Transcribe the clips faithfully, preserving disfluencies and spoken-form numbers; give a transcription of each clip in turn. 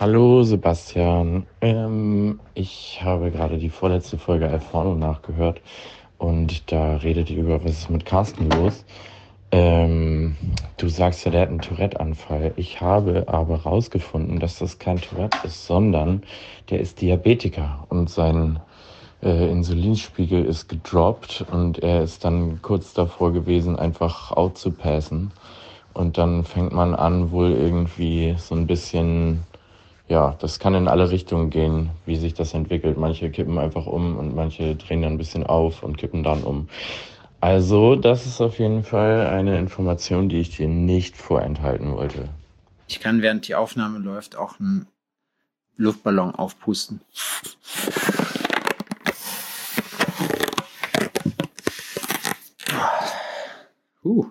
Hallo Sebastian, ähm, ich habe gerade die vorletzte Folge Alforno nachgehört und da redet ihr über, was ist mit Carsten los. Ähm, Du sagst ja, der hat einen Tourette-Anfall. Ich habe aber rausgefunden, dass das kein Tourette ist, sondern der ist Diabetiker und sein äh, Insulinspiegel ist gedroppt und er ist dann kurz davor gewesen, einfach out zu passen. Und dann fängt man an, wohl irgendwie so ein bisschen, ja, das kann in alle Richtungen gehen, wie sich das entwickelt. Manche kippen einfach um und manche drehen dann ein bisschen auf und kippen dann um. Also, das ist auf jeden Fall eine Information, die ich dir nicht vorenthalten wollte. Ich kann, während die Aufnahme läuft, auch einen Luftballon aufpusten. Uh.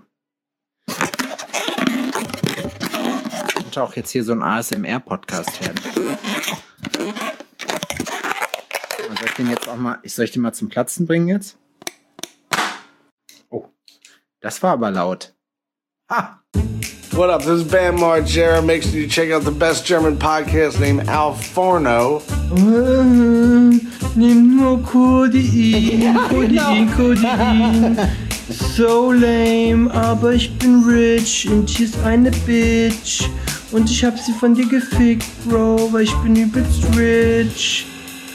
Könnte auch jetzt hier so ein A S M R-Podcast werden. Soll ich den jetzt auch mal, soll ich den mal zum Platzen bringen jetzt? Oh, das war aber laut. Ha! What up? This is Bam Margera. Make sure you check out the best German podcast named Alforno. Nimm nur Codein, Codein, Codein. So lame, aber ich bin rich und hier ist eine Bitch. Und ich hab sie von dir gefickt, Bro, weil ich bin übelst rich.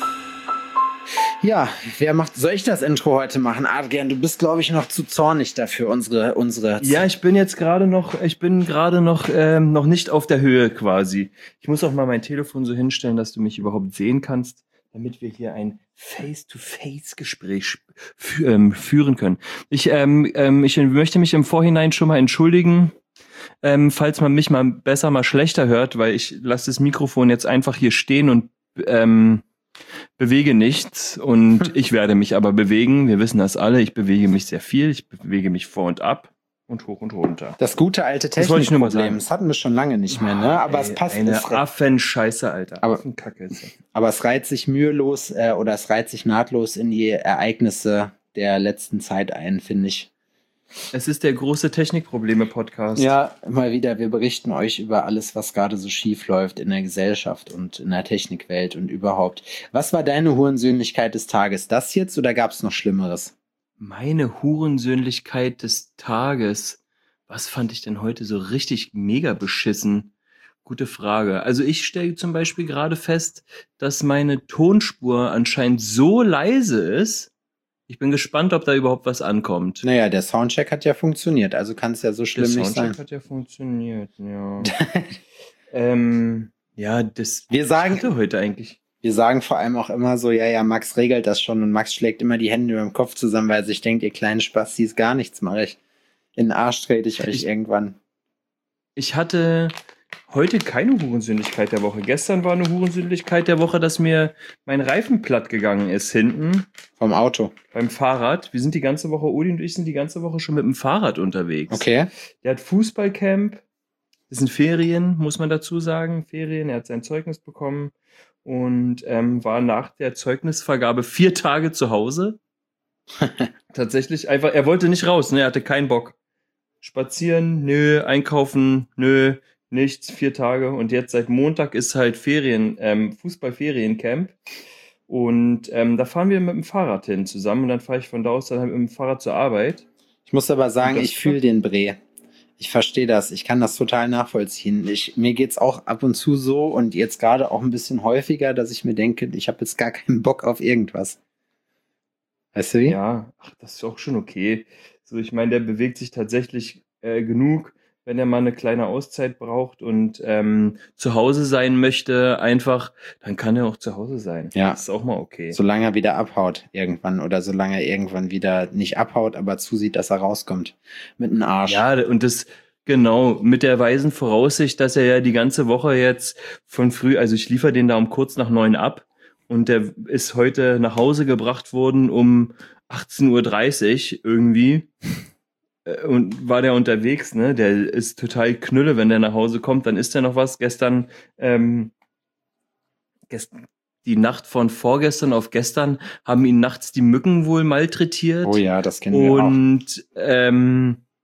Ja, wer macht, soll ich das Intro heute machen? Adrian, du bist, glaube ich, noch zu zornig dafür, unsere, unsere. Ja, ich bin jetzt gerade noch, ich bin gerade noch, ähm, noch nicht auf der Höhe quasi. Ich muss auch mal mein Telefon so hinstellen, dass du mich überhaupt sehen kannst, damit wir hier ein Face-to-Face-Gespräch fü- ähm, führen können. Ich, ähm, ähm, ich möchte mich im Vorhinein schon mal entschuldigen, ähm, falls man mich mal besser, mal schlechter hört, weil ich lasse das Mikrofon jetzt einfach hier stehen und ähm, bewege nichts und ich werde mich aber bewegen. Wir wissen das alle. Ich bewege mich sehr viel. Ich bewege mich vor und ab und hoch und runter. Das gute alte Das wollte ich nur mal Technikproblem, sagen. das hatten wir schon lange nicht mehr, ne? Aber Ey, es passt. Eine es, Affenscheiße, Alter. Aber- Affenkacke ist das. aber es reiht sich mühelos äh, oder es reiht sich nahtlos in die Ereignisse der letzten Zeit ein, finde ich. Es ist der große Technikprobleme-Podcast. Ja, mal wieder, wir berichten euch über alles, was gerade so schief läuft in der Gesellschaft und in der Technikwelt und überhaupt. Was war deine Hurensöhnlichkeit des Tages? Das jetzt oder gab es noch Schlimmeres? Meine Hurensöhnlichkeit des Tages. Was fand ich denn heute so richtig mega beschissen? Gute Frage. Also ich stelle zum Beispiel gerade fest, dass meine Tonspur anscheinend so leise ist. Ich bin gespannt, ob da überhaupt was ankommt. Naja, der Soundcheck hat ja funktioniert, also kann es ja so schlimm Der nicht sein. Soundcheck hat ja funktioniert, ja. ähm, ja, das Wir sagen, hatte heute eigentlich. wir sagen vor allem auch immer so, ja, ja, Max regelt das schon und Max schlägt immer die Hände über dem Kopf zusammen, weil er sich denkt, ihr kleinen Spastis, gar nichts mache ich. In den Arsch trete ich euch Ich- irgendwann. Ich hatte heute keine Hurensöhnlichkeit der Woche. Gestern war eine Hurensöhnlichkeit der Woche, dass mir mein Reifen platt gegangen ist hinten Vom Auto. beim Fahrrad. Wir sind die ganze Woche, Uli und ich sind die ganze Woche schon mit dem Fahrrad unterwegs. Okay. Der hat Fußballcamp. Das sind Ferien, muss man dazu sagen. Ferien. Er hat sein Zeugnis bekommen und ähm, war nach der Zeugnisvergabe vier Tage zu Hause. Tatsächlich einfach, er wollte nicht raus, ne? Er hatte keinen Bock. Spazieren, nö, einkaufen, nö, nichts, vier Tage. Und jetzt seit Montag ist halt Ferien, ähm, Fußball-Feriencamp. Und ähm, da fahren wir mit dem Fahrrad hin zusammen. Und dann fahre ich von da aus dann halt mit dem Fahrrad zur Arbeit. Ich muss aber sagen, Und das- ich fühle den Bre. Ich verstehe das. Ich kann das total nachvollziehen. Ich, mir geht's auch ab und zu so und jetzt gerade auch ein bisschen häufiger, dass ich mir denke, ich habe jetzt gar keinen Bock auf irgendwas. Weißt du wie? Ja, ach, das ist auch schon okay. So, ich meine, der bewegt sich tatsächlich äh, genug, wenn er mal eine kleine Auszeit braucht und ähm, zu Hause sein möchte, einfach, dann kann er auch zu Hause sein. Ja. Das ist auch mal okay. Solange er wieder abhaut irgendwann oder solange er irgendwann wieder nicht abhaut, aber zusieht, dass er rauskommt. Mit einem Arsch. Ja, und das, genau, mit der weisen Voraussicht, dass er ja die ganze Woche jetzt von früh, also ich liefere den da um kurz nach neun ab und der ist heute nach Hause gebracht worden um achtzehn Uhr dreißig irgendwie Äh, und war der unterwegs, ne? Der ist total knülle, wenn der nach Hause kommt, dann isst er noch was. Gestern, ähm, gestern, die Nacht von vorgestern auf gestern haben ihn nachts die Mücken wohl malträtiert. Oh ja, das kennen wir auch. Und ähm,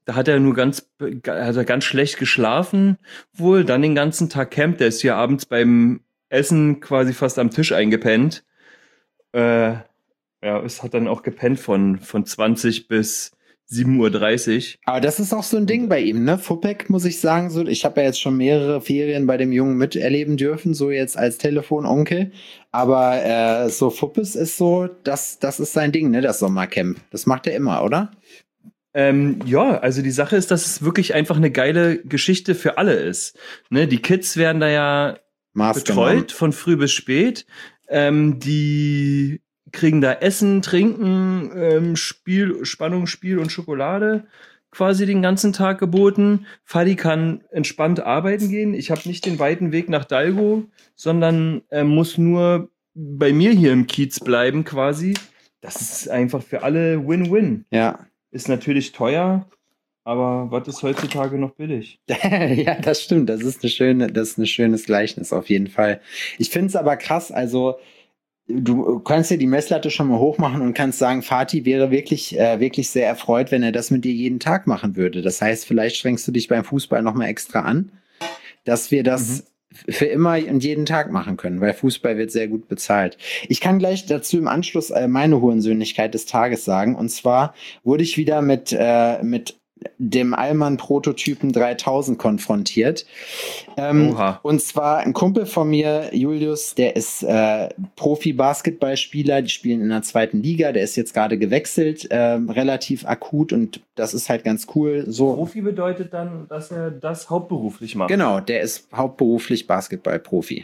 da hat er nur ganz, hat er ganz schlecht geschlafen wohl, dann den ganzen Tag Camp, der ist hier abends beim Essen quasi fast am Tisch eingepennt. Äh, ja, es hat dann auch gepennt von, von zwanzig bis sieben Uhr dreißig. Aber das ist auch so ein Ding bei ihm, ne? Fuppek, muss ich sagen, so, ich habe ja jetzt schon mehrere Ferien bei dem Jungen miterleben dürfen, so jetzt als Telefononkel. Aber äh, so Fuppes ist so, das, das ist sein Ding, ne? Das Sommercamp. Das macht er immer, oder? Ähm, ja, also die Sache ist, dass es wirklich einfach eine geile Geschichte für alle ist. Ne? Die Kids werden da ja betreut von früh bis spät. Ähm, die kriegen da Essen, Trinken, ähm, Spiel, Spannung, Spiel und Schokolade quasi den ganzen Tag geboten. Fadi kann entspannt arbeiten gehen. Ich habe nicht den weiten Weg nach Dalgo, sondern äh, muss nur bei mir hier im Kiez bleiben quasi. Das ist einfach für alle Win-Win. Ja. Ist natürlich teuer, aber was ist heutzutage noch billig? Ja, das stimmt. Das ist eine schöne, das ist ein schönes Gleichnis auf jeden Fall. Ich finde es aber krass, also du kannst dir die Messlatte schon mal hochmachen und kannst sagen, Fatih wäre wirklich, äh, wirklich sehr erfreut, wenn er das mit dir jeden Tag machen würde. Das heißt, vielleicht strengst du dich beim Fußball noch mal extra an, dass wir das mhm. für immer und jeden Tag machen können, weil Fußball wird sehr gut bezahlt. Ich kann gleich dazu im Anschluss äh, meine Hurensöhnlichkeit des Tages sagen. Und zwar wurde ich wieder mit, äh, mit dem Allmann-Prototypen dreitausend konfrontiert. Ähm, Oha. Und zwar ein Kumpel von mir, Julius, der ist äh, Profi-Basketballspieler, die spielen in der zweiten Liga, der ist jetzt gerade gewechselt, äh, relativ akut und das ist halt ganz cool. So. Profi bedeutet dann, dass er das hauptberuflich macht. Genau, der ist hauptberuflich Basketball-Profi.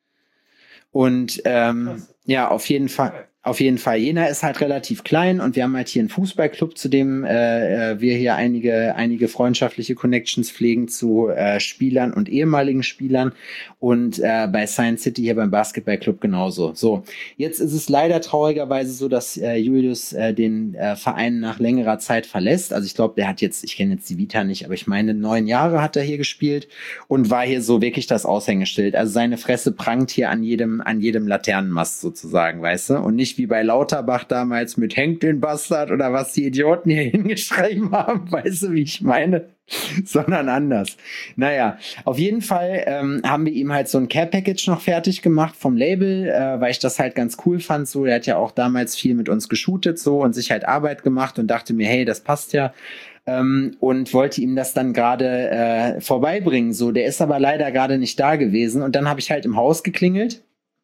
Und ähm, ja, auf jeden Fall. Auf jeden Fall. Jena ist halt relativ klein und wir haben halt hier einen Fußballclub, zu dem äh, wir hier einige, einige freundschaftliche Connections pflegen zu äh, Spielern und ehemaligen Spielern und äh, bei Science City hier beim Basketballclub genauso. So, jetzt ist es leider traurigerweise so, dass äh, Julius äh, den äh, Verein nach längerer Zeit verlässt. Also ich glaube, der hat jetzt, ich kenne jetzt die Vita nicht, aber ich meine, neun Jahre hat er hier gespielt und war hier so wirklich das Aushängeschild. Also seine Fresse prangt hier an jedem, an jedem Laternenmast sozusagen, weißt du? Und nicht wie bei Lauterbach damals mit "Hängt den Bastard" oder was die Idioten hier hingeschrieben haben, weißt du, wie ich meine? Sondern anders. Naja, auf jeden Fall ähm, haben wir ihm halt so ein Care-Package noch fertig gemacht vom Label, äh, weil ich das halt ganz cool fand. So, er hat ja auch damals viel mit uns geshootet so und sich halt Arbeit gemacht und dachte mir, hey, das passt ja. Ähm, und wollte ihm das dann gerade äh, vorbeibringen. So, der ist aber leider gerade nicht da gewesen. Und dann habe ich halt im Haus geklingelt.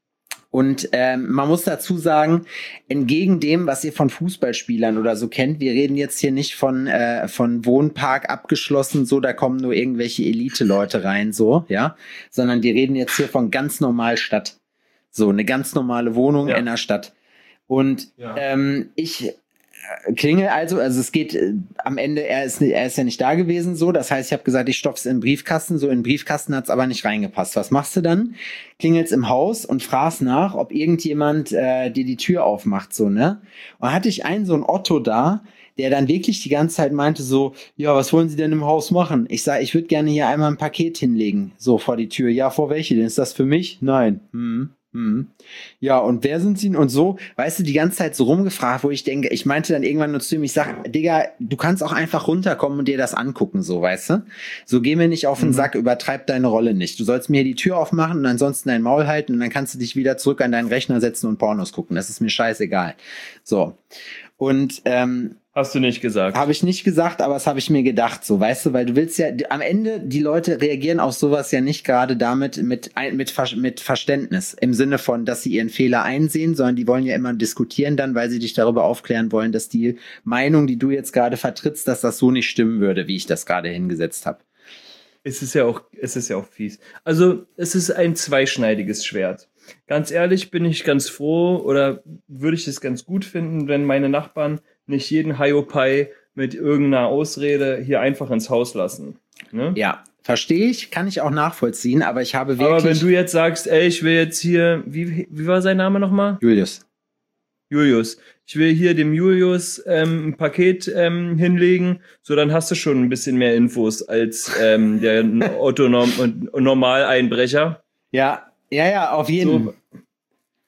Und ähm, man muss dazu sagen, entgegen dem, was ihr von Fußballspielern oder so kennt, wir reden jetzt hier nicht von äh, von Wohnpark abgeschlossen, so da kommen nur irgendwelche Elite-Leute rein, so, ja, sondern die reden jetzt hier von ganz normal Stadt, so eine ganz normale Wohnung ja. in der Stadt. Und ja. ähm, ich klingel also, also es geht äh, am Ende, er ist, er ist ja nicht da gewesen, so, das heißt, ich habe gesagt, ich stopf's in den Briefkasten, so in den Briefkasten hat's aber nicht reingepasst. Was machst du dann? Klingelst im Haus und fragst nach, ob irgendjemand äh, dir die Tür aufmacht, so, ne? Und hatte ich einen, so einen Otto da, der dann wirklich die ganze Zeit meinte so, ja, was wollen Sie denn im Haus machen? Ich sage, ich würde gerne hier einmal ein Paket hinlegen, so vor die Tür. Ja, vor welche denn? Ist das für mich? Nein. Hm. Mhm. Ja, und wer sind sie? Und so, weißt du, die ganze Zeit so rumgefragt, wo ich denke, ich meinte dann irgendwann nur zu ihm, ich sag, Digga, du kannst auch einfach runterkommen und dir das angucken, so, weißt du? So, geh mir nicht auf den mhm. Sack, übertreib deine Rolle nicht. Du sollst mir die Tür aufmachen und ansonsten dein Maul halten und dann kannst du dich wieder zurück an deinen Rechner setzen und Pornos gucken. Das ist mir scheißegal. So. Und, ähm, hast du nicht gesagt. Habe ich nicht gesagt, aber das habe ich mir gedacht, so, weißt du, weil du willst ja, am Ende, die Leute reagieren auf sowas ja nicht gerade damit mit, mit, mit Verständnis, im Sinne von, dass sie ihren Fehler einsehen, sondern die wollen ja immer diskutieren dann, weil sie dich darüber aufklären wollen, dass die Meinung, die du jetzt gerade vertrittst, dass das so nicht stimmen würde, wie ich das gerade hingesetzt habe. Es ist ja auch, es ist ja auch fies. Also, es ist ein zweischneidiges Schwert. Ganz ehrlich bin ich ganz froh oder würde ich es ganz gut finden, wenn meine Nachbarn nicht jeden Hiopai mit irgendeiner Ausrede hier einfach ins Haus lassen. Ne? Ja, verstehe ich, kann ich auch nachvollziehen, aber ich habe wirklich... Aber wenn du jetzt sagst, ey, ich will jetzt hier, wie, wie war sein Name nochmal? Julius. Julius. Ich will hier dem Julius ähm, ein Paket ähm, hinlegen, so dann hast du schon ein bisschen mehr Infos als ähm, der Otto-Normaleinbrecher. Ja, ja, ja, auf jeden Fall. So.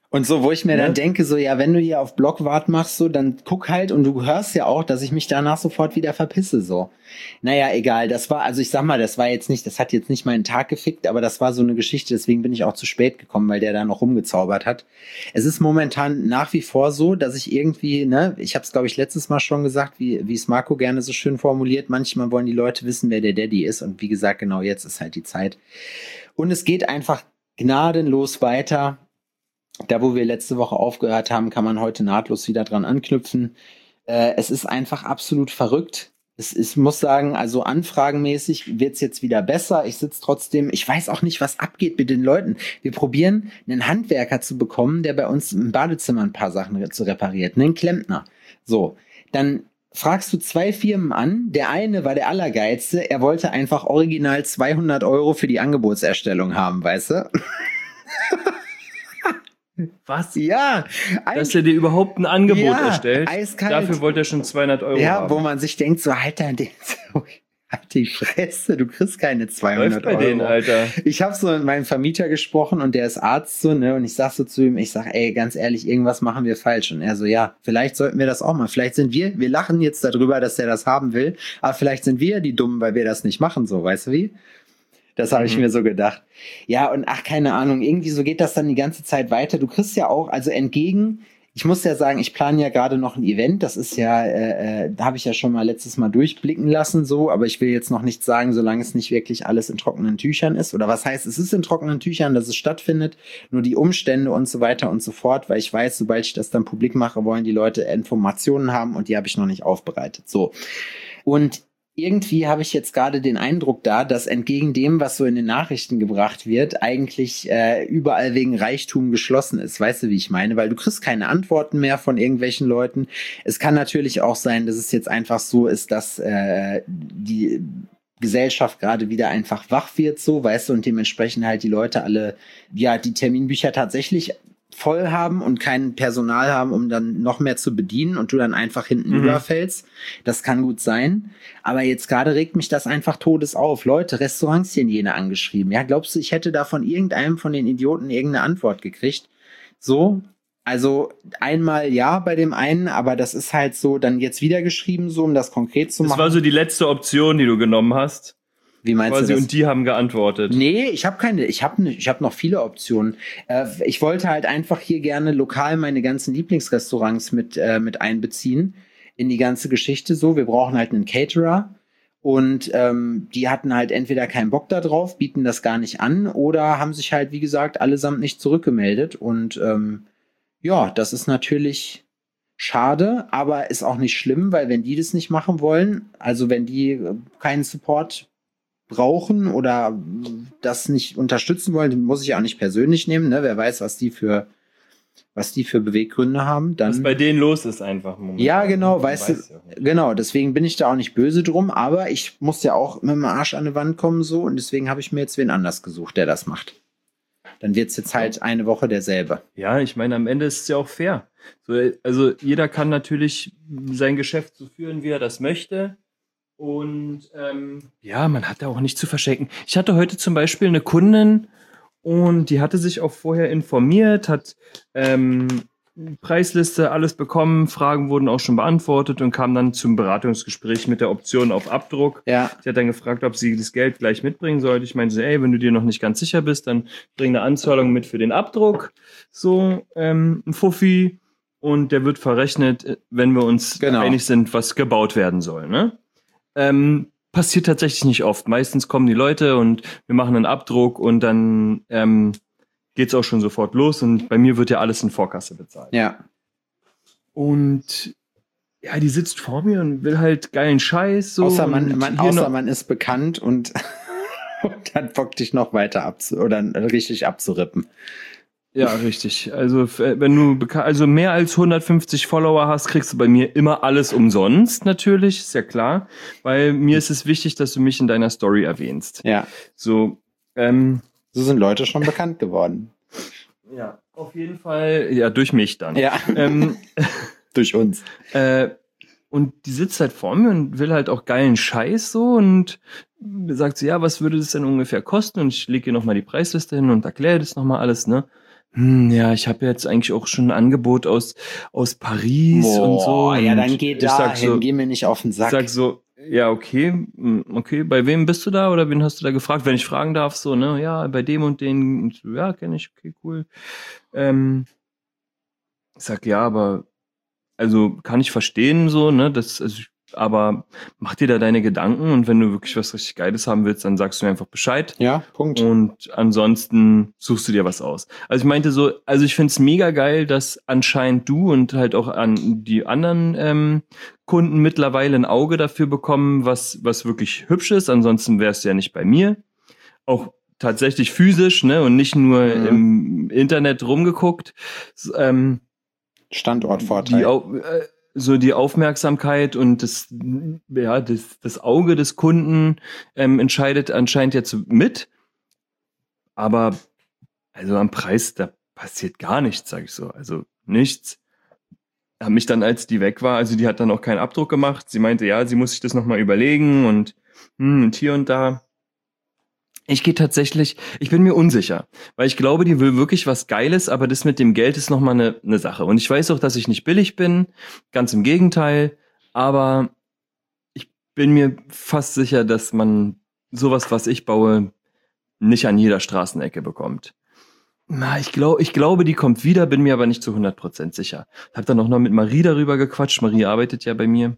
Und so, wo ich mir Ja. dann denke, so, ja, wenn du hier auf Blockwart machst, so, dann guck halt und du hörst ja auch, dass ich mich danach sofort wieder verpisse, so. Naja, egal, das war, also ich sag mal, das war jetzt nicht, das hat jetzt nicht meinen Tag gefickt, aber das war so eine Geschichte, deswegen bin ich auch zu spät gekommen, weil der da noch rumgezaubert hat. Es ist momentan nach wie vor so, dass ich irgendwie, ne, ich habe es, glaube ich, letztes Mal schon gesagt, wie wie es Marco gerne so schön formuliert, manchmal wollen die Leute wissen, wer der Daddy ist und wie gesagt, genau jetzt ist halt die Zeit. Und es geht einfach gnadenlos weiter. Da, wo wir letzte Woche aufgehört haben, kann man heute nahtlos wieder dran anknüpfen. Äh, es ist einfach absolut verrückt. Es ist, muss sagen, also anfragenmäßig wird's jetzt wieder besser. Ich sitze trotzdem, ich weiß auch nicht, was abgeht mit den Leuten. Wir probieren, einen Handwerker zu bekommen, der bei uns im Badezimmer ein paar Sachen zu repariert, einen Klempner. So, dann fragst du zwei Firmen an. Der eine war der Allergeilste. Er wollte einfach original zweihundert Euro für die Angebotserstellung haben, weißt du? Was? Ja, Dass er dir überhaupt ein Angebot Ja, erstellt. eiskalt. Dafür wollte er schon zweihundert Euro ja, haben. wo man sich denkt, so, Alter, den, halt die Fresse, du kriegst keine zweihundert Läuft bei Euro. denen, Alter. Ich habe so mit meinem Vermieter gesprochen und der ist Arzt so, ne, und ich sag so zu ihm, ich sag, ey, ganz ehrlich, irgendwas machen wir falsch. Und er so, ja, vielleicht sollten wir das auch mal. Vielleicht sind wir, wir lachen jetzt darüber, dass der das haben will, aber vielleicht sind wir die Dummen, weil wir das nicht machen, so, weißt du wie? Das habe ich Mhm. mir so gedacht. Ja, und ach, keine Ahnung, irgendwie so geht das dann die ganze Zeit weiter. Du kriegst ja auch, also entgegen, ich muss ja sagen, ich plane ja gerade noch ein Event, das ist ja, äh, äh, da habe ich ja schon mal letztes Mal durchblicken lassen, so, aber ich will jetzt noch nichts sagen, solange es nicht wirklich alles in trockenen Tüchern ist. Oder was heißt, es ist in trockenen Tüchern, dass es stattfindet, nur die Umstände und so weiter und so fort, weil ich weiß, sobald ich das dann publik mache, wollen die Leute Informationen haben und die habe ich noch nicht aufbereitet. So. Und irgendwie habe ich jetzt gerade den Eindruck da, dass entgegen dem, was so in den Nachrichten gebracht wird, eigentlich äh, überall wegen Reichtum geschlossen ist. Weißt du, wie ich meine? Weil du kriegst keine Antworten mehr von irgendwelchen Leuten. Es kann natürlich auch sein, dass es jetzt einfach so ist, dass äh, die Gesellschaft gerade wieder einfach wach wird, so, weißt du, und dementsprechend halt die Leute alle, ja, die Terminbücher tatsächlich voll haben und kein Personal haben, um dann noch mehr zu bedienen und du dann einfach hinten Mhm. überfällst. Das kann gut sein. Aber jetzt gerade regt mich das einfach todes auf. Leute, Restaurants hier in Jena angeschrieben. Ja, glaubst du, ich hätte da von irgendeinem von den Idioten irgendeine Antwort gekriegt? So, also einmal ja bei dem einen, aber das ist halt so dann jetzt wieder geschrieben, so um das konkret zu Das machen. war so die letzte Option, die du genommen hast. Wie meinst Quasi, du das? und die haben geantwortet. Nee, ich habe keine, ich habe ich hab noch viele Optionen. Äh, ich wollte halt einfach hier gerne lokal meine ganzen Lieblingsrestaurants mit, äh, mit einbeziehen in die ganze Geschichte so. Wir brauchen halt einen Caterer und ähm, die hatten halt entweder keinen Bock da drauf, bieten das gar nicht an oder haben sich halt, wie gesagt, allesamt nicht zurückgemeldet und ähm, ja, das ist natürlich schade, aber ist auch nicht schlimm, weil wenn die das nicht machen wollen, also wenn die äh, keinen Support brauchen oder das nicht unterstützen wollen, muss ich auch nicht persönlich nehmen, ne? Wer weiß, was die für was die für Beweggründe haben, dann Was bei denen los ist einfach. Momentan. ja, genau, Man weißt weiß du, ja nicht. genau, deswegen bin ich da auch nicht böse drum, aber ich muss ja auch mit dem Arsch an die Wand kommen so und deswegen habe ich mir jetzt wen anders gesucht, der das macht. Dann wird's jetzt halt eine Woche derselbe. Ja, ich meine, am Ende ist es ja auch fair. So, also jeder kann natürlich sein Geschäft so führen, wie er das möchte. Und ähm, ja, man hat da auch nicht zu verschenken. Ich hatte heute zum Beispiel eine Kundin und die hatte sich auch vorher informiert, hat ähm, Preisliste, alles bekommen, Fragen wurden auch schon beantwortet und kam dann zum Beratungsgespräch mit der Option auf Abdruck. Ja, Sie hat dann gefragt, ob sie das Geld gleich mitbringen sollte. Ich meinte so, ey, wenn du dir noch nicht ganz sicher bist, dann bring eine Anzahlung mit für den Abdruck. So, ähm, ein Fuffi. Und der wird verrechnet, wenn wir uns Genau. einig sind, was gebaut werden soll, ne? Ähm, passiert tatsächlich nicht oft. Meistens kommen die Leute und wir machen einen Abdruck und dann ähm, geht's auch schon sofort los. Und bei mir wird ja alles in Vorkasse bezahlt. ja. Und ja, die sitzt vor mir und will halt geilen Scheiß. So Außer man, und man, hier außer noch- man ist bekannt und, und dann Bock dich noch weiter abzu oder richtig abzurippen. Ja, richtig. Also f- äh, wenn du beka- also mehr als hundertfünfzig Follower hast, kriegst du bei mir immer alles umsonst, natürlich, ist ja klar. Weil mir ist es wichtig, dass du mich in deiner Story erwähnst. Ja, So, ähm, so sind Leute schon bekannt geworden. ja, auf jeden Fall, ja, durch mich dann. Ja, Ähm, durch uns. Äh, und die sitzt halt vor mir und will halt auch geilen Scheiß so und sagt so, ja, was würde das denn ungefähr kosten? Und ich lege ihr nochmal die Preisliste hin und erkläre das nochmal alles, ne? Hm, ja, ich habe jetzt eigentlich auch schon ein Angebot aus, aus Paris Boah, und so. ja, und dann geh ich sag dahin, so, geh mir nicht auf den ich Sack. sag so, ja, okay, hm, okay, bei wem bist du da oder wen hast du da gefragt? Wenn ich fragen darf, so, ne, ja, bei dem und den, und so, ja, kenne ich, okay, cool. Ähm, ich sag, ja, aber, also kann ich verstehen, so, ne, das, also, ich- aber mach dir da deine Gedanken und wenn du wirklich was richtig Geiles haben willst, dann sagst du mir einfach Bescheid. Ja, Punkt. Und ansonsten suchst du dir was aus. Also ich meinte so, also ich find's mega geil, dass anscheinend du und halt auch an die anderen ähm, Kunden mittlerweile ein Auge dafür bekommen, was, was wirklich hübsch ist. Ansonsten wärst du ja nicht bei mir. Auch tatsächlich physisch, ne? Und nicht nur Mhm. im Internet rumgeguckt. S- Ähm, Standortvorteil. die, Au- äh, so die Aufmerksamkeit und das, ja, das, das Auge des Kunden ähm, entscheidet anscheinend jetzt mit. Aber also am Preis, da passiert gar nichts, sag ich so. Also nichts. Hab mich dann, als die weg war, also die hat dann auch keinen Abdruck gemacht. Sie meinte, ja, sie muss sich das nochmal überlegen und, hm, und hier und da. Ich gehe tatsächlich, ich bin mir unsicher, weil ich glaube, die will wirklich was Geiles, aber das mit dem Geld ist nochmal eine, eine Sache. Und ich weiß auch, dass ich nicht billig bin, ganz im Gegenteil, aber ich bin mir fast sicher, dass man sowas, was ich baue, nicht an jeder Straßenecke bekommt. Na, ich glaube, ich glaube, die kommt wieder, bin mir aber nicht zu hundert Prozent sicher. Hab dann auch noch mit Marie darüber gequatscht. Marie arbeitet ja bei mir.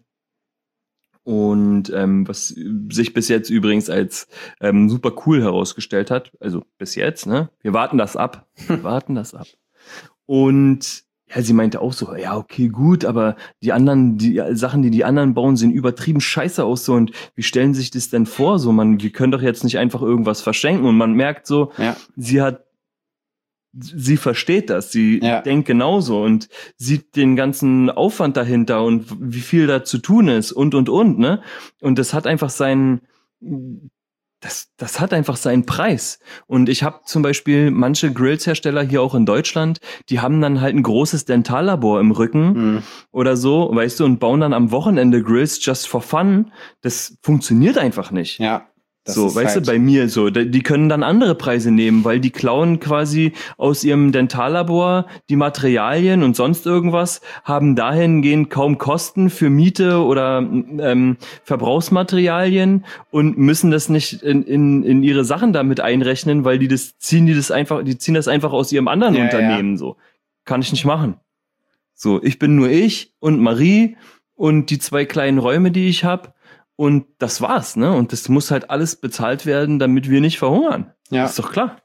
Und ähm, was sich bis jetzt übrigens als ähm, super cool herausgestellt hat. Also bis jetzt, ne? Wir warten das ab. Wir warten das ab. Und ja, sie meinte auch so, ja, okay, gut, aber die anderen, die Sachen, die die anderen bauen, sehen übertrieben scheiße aus so. Und wie stellen sich das denn vor? So, man, wir können doch jetzt nicht einfach irgendwas verschenken. Und man merkt so, Ja. sie hat sie versteht das, sie Ja. denkt genauso und sieht den ganzen Aufwand dahinter und wie viel da zu tun ist und, und, und, ne? Und das hat einfach seinen, das, das hat einfach seinen Preis. Und ich habe zum Beispiel manche Grills-Hersteller hier auch in Deutschland, die haben dann halt ein großes Dentallabor im Rücken Mhm. oder so, weißt du, und bauen dann am Wochenende Grills just for fun. Das funktioniert einfach nicht. Ja. Das So, ist weißt halt, du, bei mir so, da- die können dann andere Preise nehmen, weil die klauen quasi aus ihrem Dentallabor die Materialien und sonst irgendwas, haben dahingehend kaum Kosten für Miete oder ähm, Verbrauchsmaterialien und müssen das nicht in, in, in ihre Sachen damit einrechnen, weil die das ziehen die das einfach, die ziehen das einfach aus ihrem anderen Ja, Unternehmen so. Kann ich nicht machen. So, ich bin nur ich und Marie und die zwei kleinen Räume, die ich habe. Und das war's, ne? Und das muss halt alles bezahlt werden, damit wir nicht verhungern. Ja. Ist doch klar.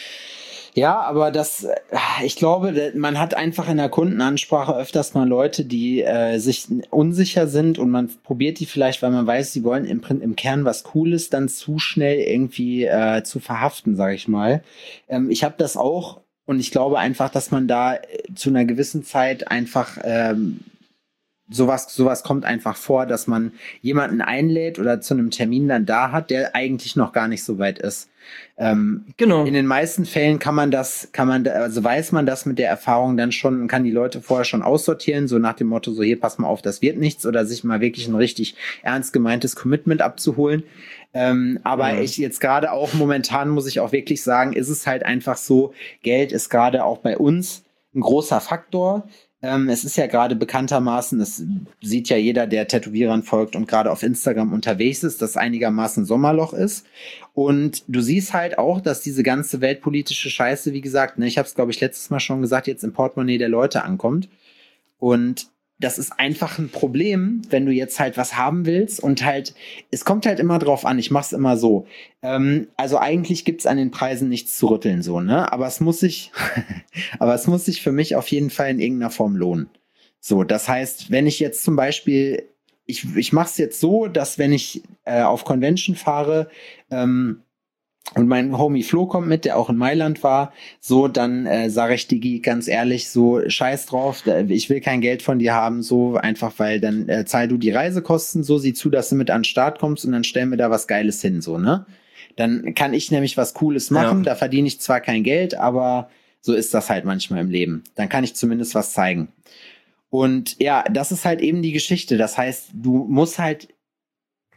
Ja, aber das, äh, ich glaube, da- man hat einfach in der Kundenansprache öfters mal Leute, die äh, sich unsicher sind und man probiert die vielleicht, weil man weiß, sie wollen im, Prin- im Kern was Cooles, dann zu schnell irgendwie äh, zu verhaften, sage ich mal. Ähm, ich habe das auch und ich glaube einfach, dass man da äh, zu einer gewissen Zeit einfach ähm, sowas, sowas kommt einfach vor, dass man jemanden einlädt oder zu einem Termin dann da hat, der eigentlich noch gar nicht so weit ist. Ähm, Genau. in den meisten Fällen kann man das, kann man, da, also weiß man das mit der Erfahrung dann schon und kann die Leute vorher schon aussortieren, so nach dem Motto, so hier, pass mal auf, das wird nichts, oder sich mal wirklich ein richtig ernst gemeintes Commitment abzuholen. Ähm, aber Mhm. ich jetzt gerade auch momentan, muss ich auch wirklich sagen, ist es halt einfach so, Geld ist gerade auch bei uns ein großer Faktor. Ähm, es ist ja gerade bekanntermaßen, das sieht ja jeder, der Tätowierern folgt und gerade auf Instagram unterwegs ist, dass einigermaßen Sommerloch ist. Und du siehst halt auch, dass diese ganze weltpolitische Scheiße, wie gesagt, ne, ich habe es, glaube ich, letztes Mal schon gesagt, jetzt im Portemonnaie der Leute ankommt. Und das ist einfach ein Problem, wenn du jetzt halt was haben willst und halt, es kommt halt immer drauf an, ich mach's immer so. Ähm, also eigentlich gibt's an den Preisen nichts zu rütteln, so, ne? Aber es muss sich, aber es muss sich für mich auf jeden Fall in irgendeiner Form lohnen. So, das heißt, wenn ich jetzt zum Beispiel, ich, ich mach's jetzt so, dass wenn ich äh, auf Convention fahre, ähm, und mein Homie Flo kommt mit, der auch in Mailand war, so, dann äh, sage ich Digi ganz ehrlich, so, scheiß drauf, ich will kein Geld von dir haben, so, einfach, weil dann äh, zahl du die Reisekosten, so, sieh zu, dass du mit an den Start kommst und dann stellen wir da was Geiles hin, so, ne? Dann kann ich nämlich was Cooles machen, Ja. da verdiene ich zwar kein Geld, aber so ist das halt manchmal im Leben. Dann kann ich zumindest was zeigen. Und ja, das ist halt eben die Geschichte, das heißt, du musst halt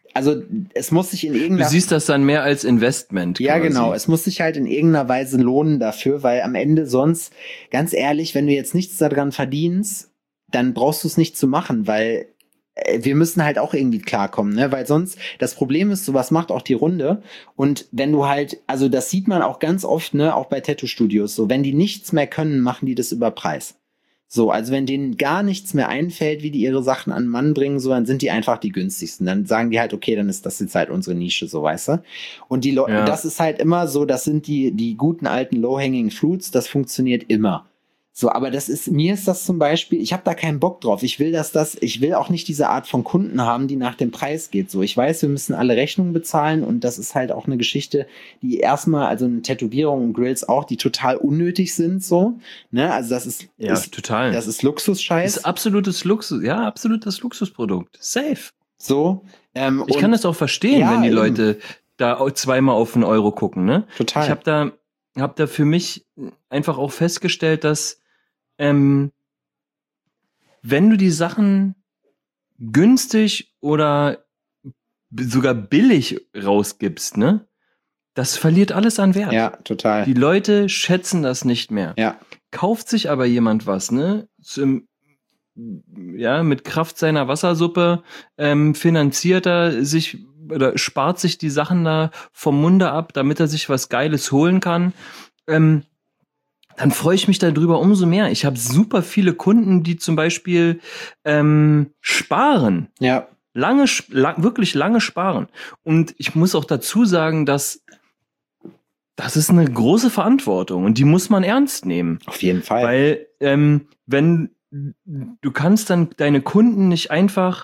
also es muss sich in Du irgendeiner siehst das dann mehr als Investment. Ja, quasi. genau. Es muss sich halt in irgendeiner Weise lohnen dafür, weil am Ende sonst, ganz ehrlich, wenn du jetzt nichts daran verdienst, dann brauchst du es nicht zu machen, weil äh, wir müssen halt auch irgendwie klarkommen, ne? Weil sonst, das Problem ist, sowas macht auch die Runde. Und wenn du halt, also das sieht man auch ganz oft, ne, auch bei Tattoo-Studios, so, wenn die nichts mehr können, machen die das über Preis. So, also wenn denen gar nichts mehr einfällt, wie die ihre Sachen an den Mann bringen, so, dann sind die einfach die günstigsten. Dann sagen die halt, okay, dann ist das jetzt halt unsere Nische, so, weißt du? Und die Leute, Ja. das ist halt immer so, das sind die, die guten alten Low-Hanging Fruits, das funktioniert immer. So, aber das ist, mir ist das zum Beispiel, ich habe da keinen Bock drauf. Ich will, dass das, ich will auch nicht diese Art von Kunden haben, die nach dem Preis geht. So, ich weiß, wir müssen alle Rechnungen bezahlen und das ist halt auch eine Geschichte, die erstmal, also eine Tätowierung und Grills auch, die total unnötig sind, so, ne, also das ist, Ja, ist total. das ist Luxusscheiß. ist absolutes Luxus, ja, absolutes Luxusprodukt. Safe. So, ähm, Ich und- kann das auch verstehen, Ja, wenn die eben. Leute da auch zweimal auf einen Euro gucken, ne? Total. Ich habe da, hab da für mich einfach auch festgestellt, dass ähm, wenn du die Sachen günstig oder b- sogar billig rausgibst, ne, das verliert alles an Wert. Ja, total. Die Leute schätzen das nicht mehr. Ja, Kauft sich aber jemand was, ne, zum, ja, mit Kraft seiner Wassersuppe ähm, finanziert er sich oder spart sich die Sachen da vom Munde ab, damit er sich was Geiles holen kann. Ähm, dann freue ich mich darüber umso mehr. Ich habe super viele Kunden, die zum Beispiel ähm, sparen. ja, Lange, sp- lang, wirklich lange sparen. Und ich muss auch dazu sagen, dass das ist eine große Verantwortung und die muss man ernst nehmen. auf jeden Fall. Weil, ähm, wenn du kannst dann deine Kunden nicht einfach,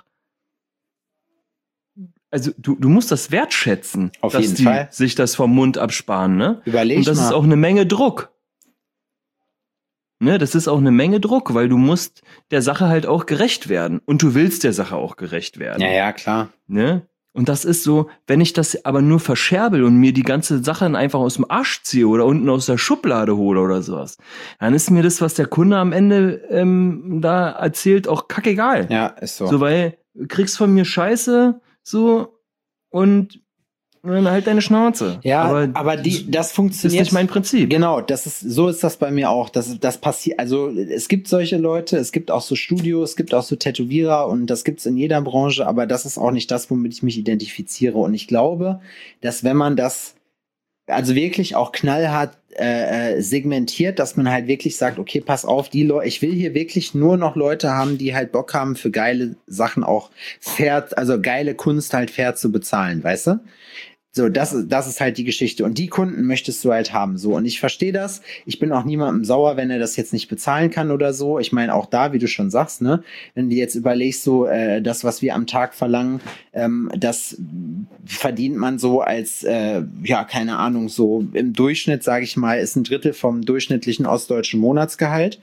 also du, du musst das wertschätzen, Auf dass jeden die Fall. sich das vom Mund absparen, ne? Überleg Und das mal. ist auch eine Menge Druck. Ne, das ist auch eine Menge Druck, weil du musst der Sache halt auch gerecht werden. Und du willst der Sache auch gerecht werden. Ja, ja, klar. Ne? Und das ist so, wenn ich das aber nur verscherbel und mir die ganze Sache dann einfach aus dem Arsch ziehe oder unten aus der Schublade hole oder sowas, dann ist mir das, was der Kunde am Ende ähm, da erzählt, auch kackegal. Ja, ist so. So, weil du kriegst von mir Scheiße, so, und dann halt deine Schnauze. Ja, aber, die, das das ist funktioniert. nicht mein Prinzip. Genau, das ist, so ist das bei mir auch. Das, das passiert, also es gibt solche Leute, es gibt auch so Studios, es gibt auch so Tätowierer und das gibt's in jeder Branche, aber das ist auch nicht das, womit ich mich identifiziere. Und ich glaube, dass wenn man das also wirklich auch knallhart äh, segmentiert, dass man halt wirklich sagt, okay, pass auf, die Leute, ich will hier wirklich nur noch Leute haben, die halt Bock haben, für geile Sachen auch fair, also geile Kunst halt fair zu bezahlen, weißt du? So, das, ist- das ist halt die Geschichte. Und die Kunden möchtest du halt haben. So, und ich verstehe das. Ich bin auch niemandem sauer, wenn er das jetzt nicht bezahlen kann oder so. Ich meine, auch da, wie du schon sagst, ne, wenn du jetzt überlegst, so, äh, das, was wir am Tag verlangen, ähm, das verdient man so als, äh, ja, keine Ahnung, so im Durchschnitt, sage ich mal, ist ein Drittel vom durchschnittlichen ostdeutschen Monatsgehalt.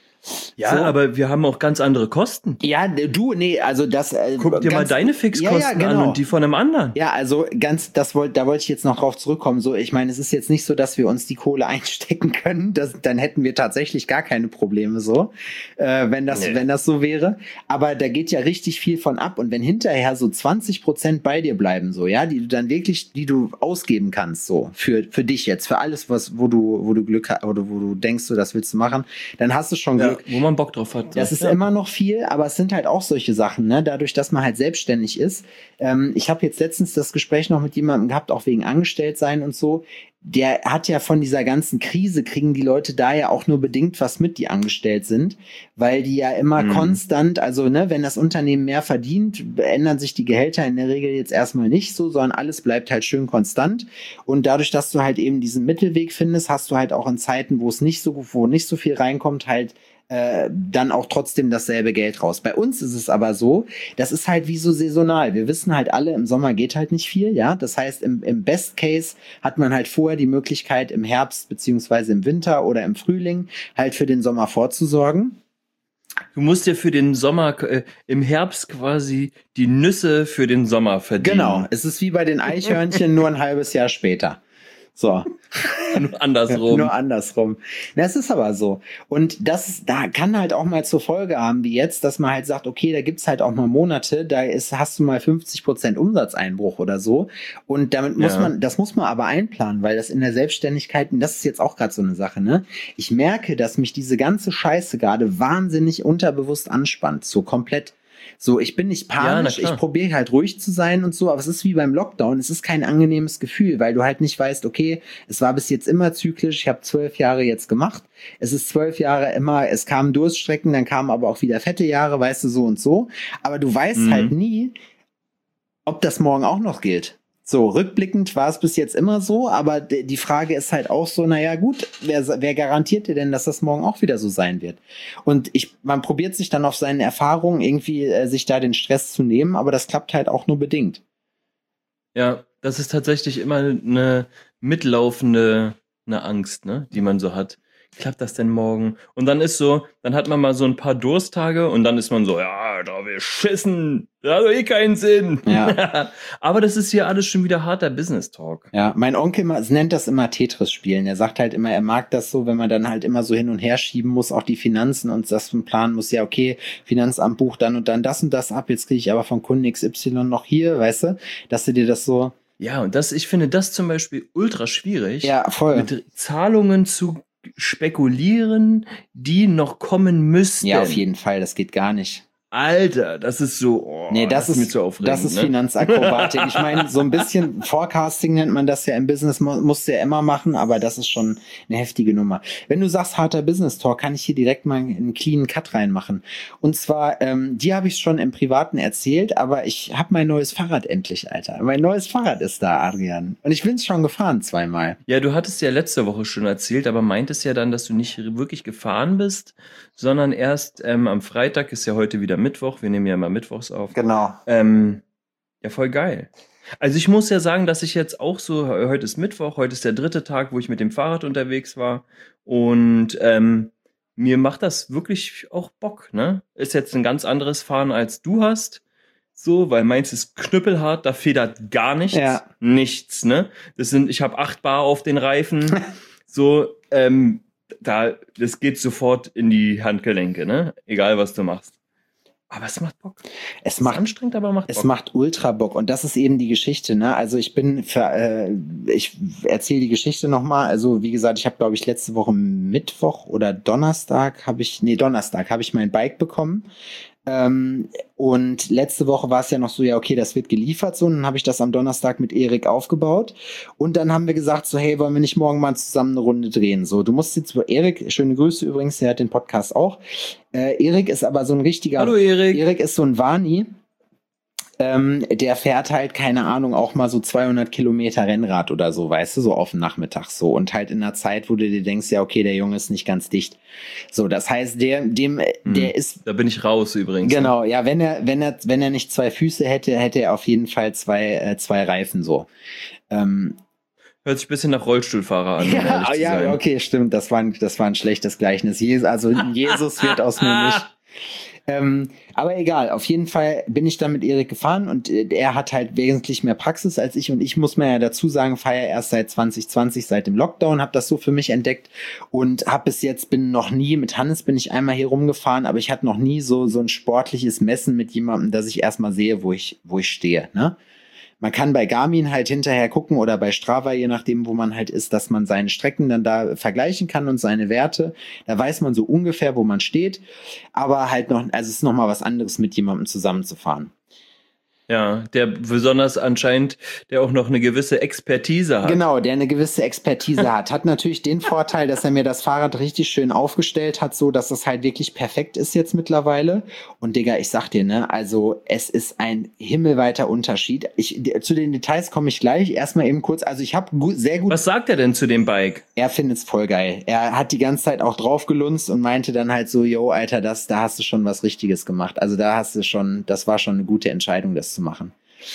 Ja, So. aber wir haben auch ganz andere Kosten. Ja, du, nee, also das. Äh, Guck dir mal ganz- deine Fixkosten Ja, ja, genau. an und die von einem anderen. Ja, also ganz, das wollte, da wollte ich jetzt noch drauf zurückkommen. So, ich meine, es ist jetzt nicht so, dass wir uns die Kohle einstecken können. Das, dann hätten wir tatsächlich gar keine Probleme so, äh, wenn das, Nee. wenn das so wäre. Aber da geht ja richtig viel von ab. Und wenn hinterher so zwanzig Prozent bei dir bleiben, so, ja, die du dann wirklich, die du ausgeben kannst, so, für, für dich jetzt, für alles, was, wo du, wo du Glück hast, oder wo du denkst, so, das willst du machen, dann hast du schon Ja, Glück. wo man Bock drauf hat. Das ist ja. immer noch viel, aber es sind halt auch solche Sachen, ne? Dadurch, dass man halt selbstständig ist. Ähm, ich habe jetzt letztens das Gespräch noch mit jemandem gehabt, auch wegen Angestelltsein und so. Der hat ja von dieser ganzen Krise, kriegen die Leute da ja auch nur bedingt was mit, die angestellt sind, weil die ja immer Mhm. konstant, also ne, wenn das Unternehmen mehr verdient, ändern sich die Gehälter in der Regel jetzt erstmal nicht so, sondern alles bleibt halt schön konstant. Und dadurch, dass du halt eben diesen Mittelweg findest, hast du halt auch in Zeiten, wo es nicht so, wo nicht so viel reinkommt, halt äh, dann auch trotzdem dasselbe Geld raus. Bei uns ist es aber so, das ist halt wie so saisonal. Wir wissen halt alle, im Sommer geht halt nicht viel, ja. Das heißt, im, im Best Case hat man halt vorher die Möglichkeit, im Herbst beziehungsweise im Winter oder im Frühling halt für den Sommer vorzusorgen. Du musst dir für den Sommer, äh, im Herbst quasi die Nüsse für den Sommer verdienen. Genau. Es ist wie bei den Eichhörnchen, nur ein halbes Jahr später. So. Nur andersrum. Nur andersrum. Das ist aber so. Und das da kann halt auch mal zur Folge haben, wie jetzt, dass man halt sagt, okay, da gibt's halt auch mal Monate, da ist, hast du mal fünfzig Prozent Umsatzeinbruch oder so. Und damit muss Ja. man, das muss man aber einplanen, weil das in der Selbstständigkeit, und das ist jetzt auch gerade so eine Sache, ne? Ich merke, dass mich diese ganze Scheiße gerade wahnsinnig unterbewusst anspannt. So komplett. So, ich bin nicht Ja, na panisch, klar. ich probiere halt ruhig zu sein und so, aber es ist wie beim Lockdown, es ist kein angenehmes Gefühl, weil du halt nicht weißt, okay, es war bis jetzt immer zyklisch, ich habe zwölf Jahre jetzt gemacht, es ist zwölf Jahre immer, es kamen Durststrecken, dann kamen aber auch wieder fette Jahre, weißt du, so und so, aber du weißt Mhm. halt nie, ob das morgen auch noch gilt. So, rückblickend war es bis jetzt immer so, aber d- die Frage ist halt auch so, naja gut, wer, wer garantiert dir denn, dass das morgen auch wieder so sein wird? Und ich, man probiert sich dann auf seinen Erfahrungen irgendwie, äh, sich da den Stress zu nehmen, aber das klappt halt auch nur bedingt. Ja, das ist tatsächlich immer eine mitlaufende eine Angst, ne, die man so hat. Klappt das denn morgen? Und dann ist so, dann hat man mal so ein paar Dursttage und dann ist man so, ja, da wir schissen, das hat doch eh keinen Sinn. Ja. Aber das ist hier alles schon wieder harter Business Talk. Ja, mein Onkel ma- nennt das immer Tetris-Spielen. Er sagt halt immer, er mag das so, wenn man dann halt immer so hin und her schieben muss, auch die Finanzen und das planen muss. Ja, okay, Finanzamt bucht dann und dann das und das ab. Jetzt kriege ich aber von Kunden X Y noch hier, weißt du, dass du dir das so, Ja, und das, ich finde das zum Beispiel ultra schwierig, ja, voll. mit Zahlungen zu spekulieren, die noch kommen müssten. Ja, auf jeden Fall, das geht gar nicht. Alter, das ist so, oh, Nee, das, mir ist, zu aufregend. das ist ne? Finanzakrobatik. Ich meine, so ein bisschen Forecasting nennt man das ja im Business, mu- musst du ja immer machen, aber das ist schon eine heftige Nummer. Wenn du sagst harter Business Talk, kann ich hier direkt mal einen cleanen Cut reinmachen. Und zwar, ähm, die habe ich schon im Privaten erzählt, aber ich habe mein neues Fahrrad endlich, Alter. Mein neues Fahrrad ist da, Adrian. Und ich bin es schon gefahren zweimal. Ja, du hattest ja letzte Woche schon erzählt, aber meintest ja dann, dass du nicht wirklich gefahren bist, sondern erst ähm, am Freitag, ist ja heute wieder Mittwoch, wir nehmen ja immer Mittwochs auf. Genau. Ähm, ja, voll geil. Also ich muss ja sagen, dass ich jetzt auch so, heute ist Mittwoch, heute ist der dritte Tag, wo ich mit dem Fahrrad unterwegs war und ähm, mir macht das wirklich auch Bock, ne? Ist jetzt ein ganz anderes Fahren, als du hast, so, weil meins ist knüppelhart, da federt gar nichts, Ja. nichts, ne? Das sind, ich habe acht Bar auf den Reifen, so, ähm, da, das geht sofort in die Handgelenke, ne? Egal, was du machst. Aber es macht Bock. Es Es ist macht anstrengend, aber macht Es Bock. macht ultra Bock und das ist eben die Geschichte, ne? Also ich bin für, äh, ich erzähle die Geschichte nochmal. Also wie gesagt, ich habe glaube ich letzte Woche Mittwoch oder Donnerstag habe ich, nee Donnerstag habe ich mein Bike bekommen. Ähm, und letzte Woche war es ja noch so, ja okay, das wird geliefert so. Und dann habe ich das am Donnerstag mit Erik aufgebaut und dann haben wir gesagt so, hey, wollen wir nicht morgen mal zusammen eine Runde drehen? So, du musst jetzt, Erik, schöne Grüße übrigens, der hat den Podcast auch. Äh, Erik ist aber so ein richtiger, Hallo Erik. Erik ist so ein Wani. Ähm, der fährt halt, keine Ahnung, auch mal so zweihundert Kilometer Rennrad oder so, weißt du, so auf den Nachmittag so. Und halt in einer Zeit, wo du dir denkst, ja, okay, der Junge ist nicht ganz dicht. So, das heißt, der, dem, Hm. der ist, Da bin ich raus übrigens. genau, ja, wenn er, wenn er, wenn er nicht zwei Füße hätte, hätte er auf jeden Fall zwei, äh, zwei Reifen so. Ähm, Hört sich ein bisschen nach Rollstuhlfahrer an. um ja, ehrlich zu ja, sein. okay, stimmt, das war ein, das war ein schlechtes Gleichnis. Jesus, also Jesus wird aus mir nicht. Ähm, aber egal, auf jeden Fall bin ich dann mit Erik gefahren und äh, er hat halt wesentlich mehr Praxis als ich und ich muss mir ja dazu sagen, fahre erst seit zwanzig zwanzig, seit dem Lockdown, habe das so für mich entdeckt und habe bis jetzt, bin noch nie, mit Hannes bin ich einmal hier rumgefahren, aber ich hatte noch nie so so ein sportliches Messen mit jemandem, dass ich erstmal sehe, wo ich wo ich stehe, ne? Man kann bei Garmin halt hinterher gucken oder bei Strava, je nachdem, wo man halt ist, dass man seine Strecken dann da vergleichen kann und seine Werte. Da weiß man so ungefähr, wo man steht. Aber halt noch, also es ist noch mal was anderes, mit jemandem zusammenzufahren. Ja, der besonders anscheinend, der auch noch eine gewisse Expertise hat. Genau, der eine gewisse Expertise hat. Hat natürlich den Vorteil, dass er mir das Fahrrad richtig schön aufgestellt hat, so dass es halt wirklich perfekt ist jetzt mittlerweile. Und Digga, ich sag dir, ne, also es ist ein himmelweiter Unterschied. Ich, zu den Details komme ich gleich. Erstmal eben kurz, also ich habe gut, sehr gut. Was sagt er denn zu dem Bike? Er findet's voll geil. Er hat die ganze Zeit auch drauf gelunzt und meinte dann halt so, yo, Alter, das, da hast du schon was Richtiges gemacht. Also da hast du schon, das war schon eine gute Entscheidung, das zu machen.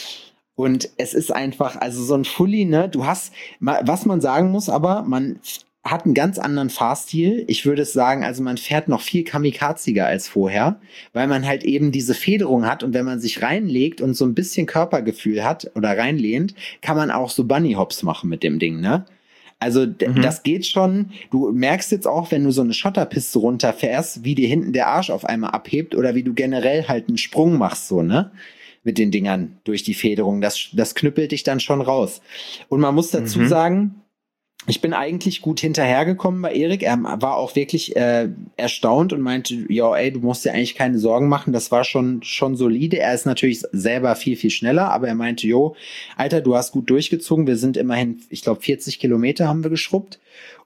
Und es ist einfach, also so ein Fully, ne, du hast, was man sagen muss, aber man hat einen ganz anderen Fahrstil. Ich würde es sagen, also man fährt noch viel kamikaziger als vorher, weil man halt eben diese Federung hat und wenn man sich reinlegt und so ein bisschen Körpergefühl hat oder reinlehnt, kann man auch so Bunny Hops machen mit dem Ding, ne? Also d- Mhm. das geht schon. Du merkst jetzt auch, wenn du so eine Schotterpiste runterfährst, wie dir hinten der Arsch auf einmal abhebt oder wie du generell halt einen Sprung machst, so, ne? Mit den Dingern durch die Federung. Das, das knüppelt dich dann schon raus. Und man muss dazu Mhm. sagen, ich bin eigentlich gut hinterhergekommen bei Erik. Er war auch wirklich äh, erstaunt und meinte, ja, ey, du musst dir eigentlich keine Sorgen machen. Das war schon schon solide. Er ist natürlich selber viel, viel schneller, aber er meinte, jo, Alter, du hast gut durchgezogen. Wir sind immerhin, ich glaube, vierzig Kilometer haben wir geschrubbt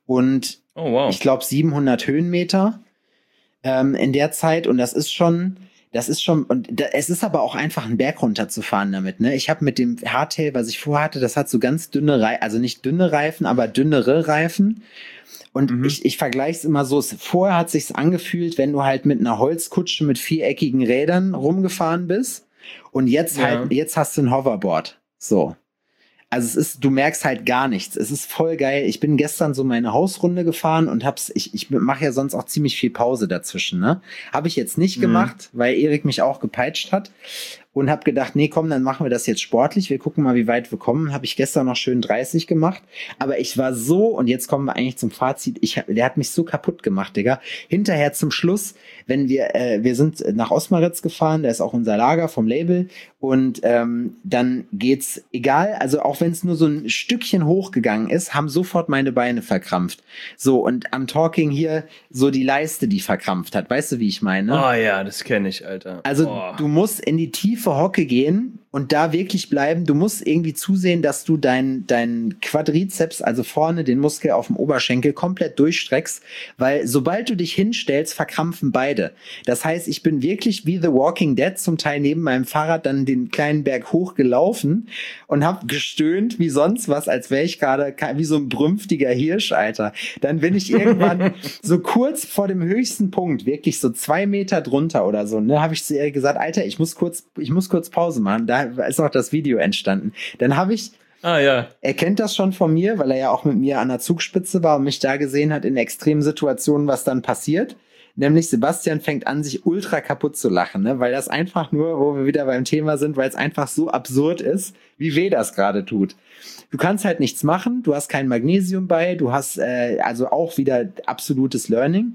und Oh, wow. ich glaube siebenhundert Höhenmeter ähm, in der Zeit. Und das ist schon... Das ist schon, und da, es ist aber auch einfach einen Berg runterzufahren damit, ne? Ich habe mit dem Hardtail, was ich vorhatte, das hat so ganz dünne Reifen, also nicht dünne Reifen, aber dünnere Reifen. Und Mhm. ich, ich vergleiche es immer so, es, vorher hat sich's angefühlt, wenn du halt mit einer Holzkutsche mit viereckigen Rädern rumgefahren bist. Und jetzt Ja. halt, jetzt hast du ein Hoverboard. So. Also es ist, du merkst halt gar nichts. Es ist voll geil. Ich bin gestern so meine Hausrunde gefahren und hab's, ich, ich mache ja sonst auch ziemlich viel Pause dazwischen, ne? Habe ich jetzt nicht Mhm. gemacht, weil Erik mich auch gepeitscht hat und habe gedacht, nee, komm, dann machen wir das jetzt sportlich. Wir gucken mal, wie weit wir kommen. Habe ich gestern noch schön dreißig gemacht. Aber ich war so, und jetzt kommen wir eigentlich zum Fazit, ich, der hat mich so kaputt gemacht, Digga. Hinterher zum Schluss, wenn wir, äh, wir sind nach Osmaritz gefahren, da ist auch unser Lager vom Label und ähm, dann geht's, egal, also auch wenn es nur so ein Stückchen hochgegangen ist, haben sofort meine Beine verkrampft. So, und am Talking hier so die Leiste, die verkrampft hat. Weißt du, wie ich meine? Oh ja, das kenne ich, Alter. Also oh. du musst in die tiefe Hocke gehen und da wirklich bleiben. Du musst irgendwie zusehen, dass du dein, dein Quadrizeps, also vorne den Muskel auf dem Oberschenkel, komplett durchstreckst, weil sobald du dich hinstellst, verkrampfen beide. Das heißt, ich bin wirklich wie The Walking Dead zum Teil neben meinem Fahrrad dann den kleinen Berg hochgelaufen und hab gestöhnt wie sonst was, als wäre ich gerade wie so ein brünftiger Hirsch, Alter. Dann bin ich irgendwann so kurz vor dem höchsten Punkt, wirklich so zwei Meter drunter oder so, ne, habe ich zu ihr gesagt, Alter, ich muss kurz, ich muss kurz Pause machen. Da ist auch das Video entstanden. Dann habe ich, Ah ja. er kennt das schon von mir, weil er ja auch mit mir an der Zugspitze war und mich da gesehen hat in extremen Situationen, was dann passiert. Nämlich Sebastian fängt an, sich ultra kaputt zu lachen, ne? Weil das einfach nur, wo wir wieder beim Thema sind, weil es einfach so absurd ist, wie weh das gerade tut. Du kannst halt nichts machen, du hast kein Magnesium bei, du hast äh, also auch wieder absolutes Learning,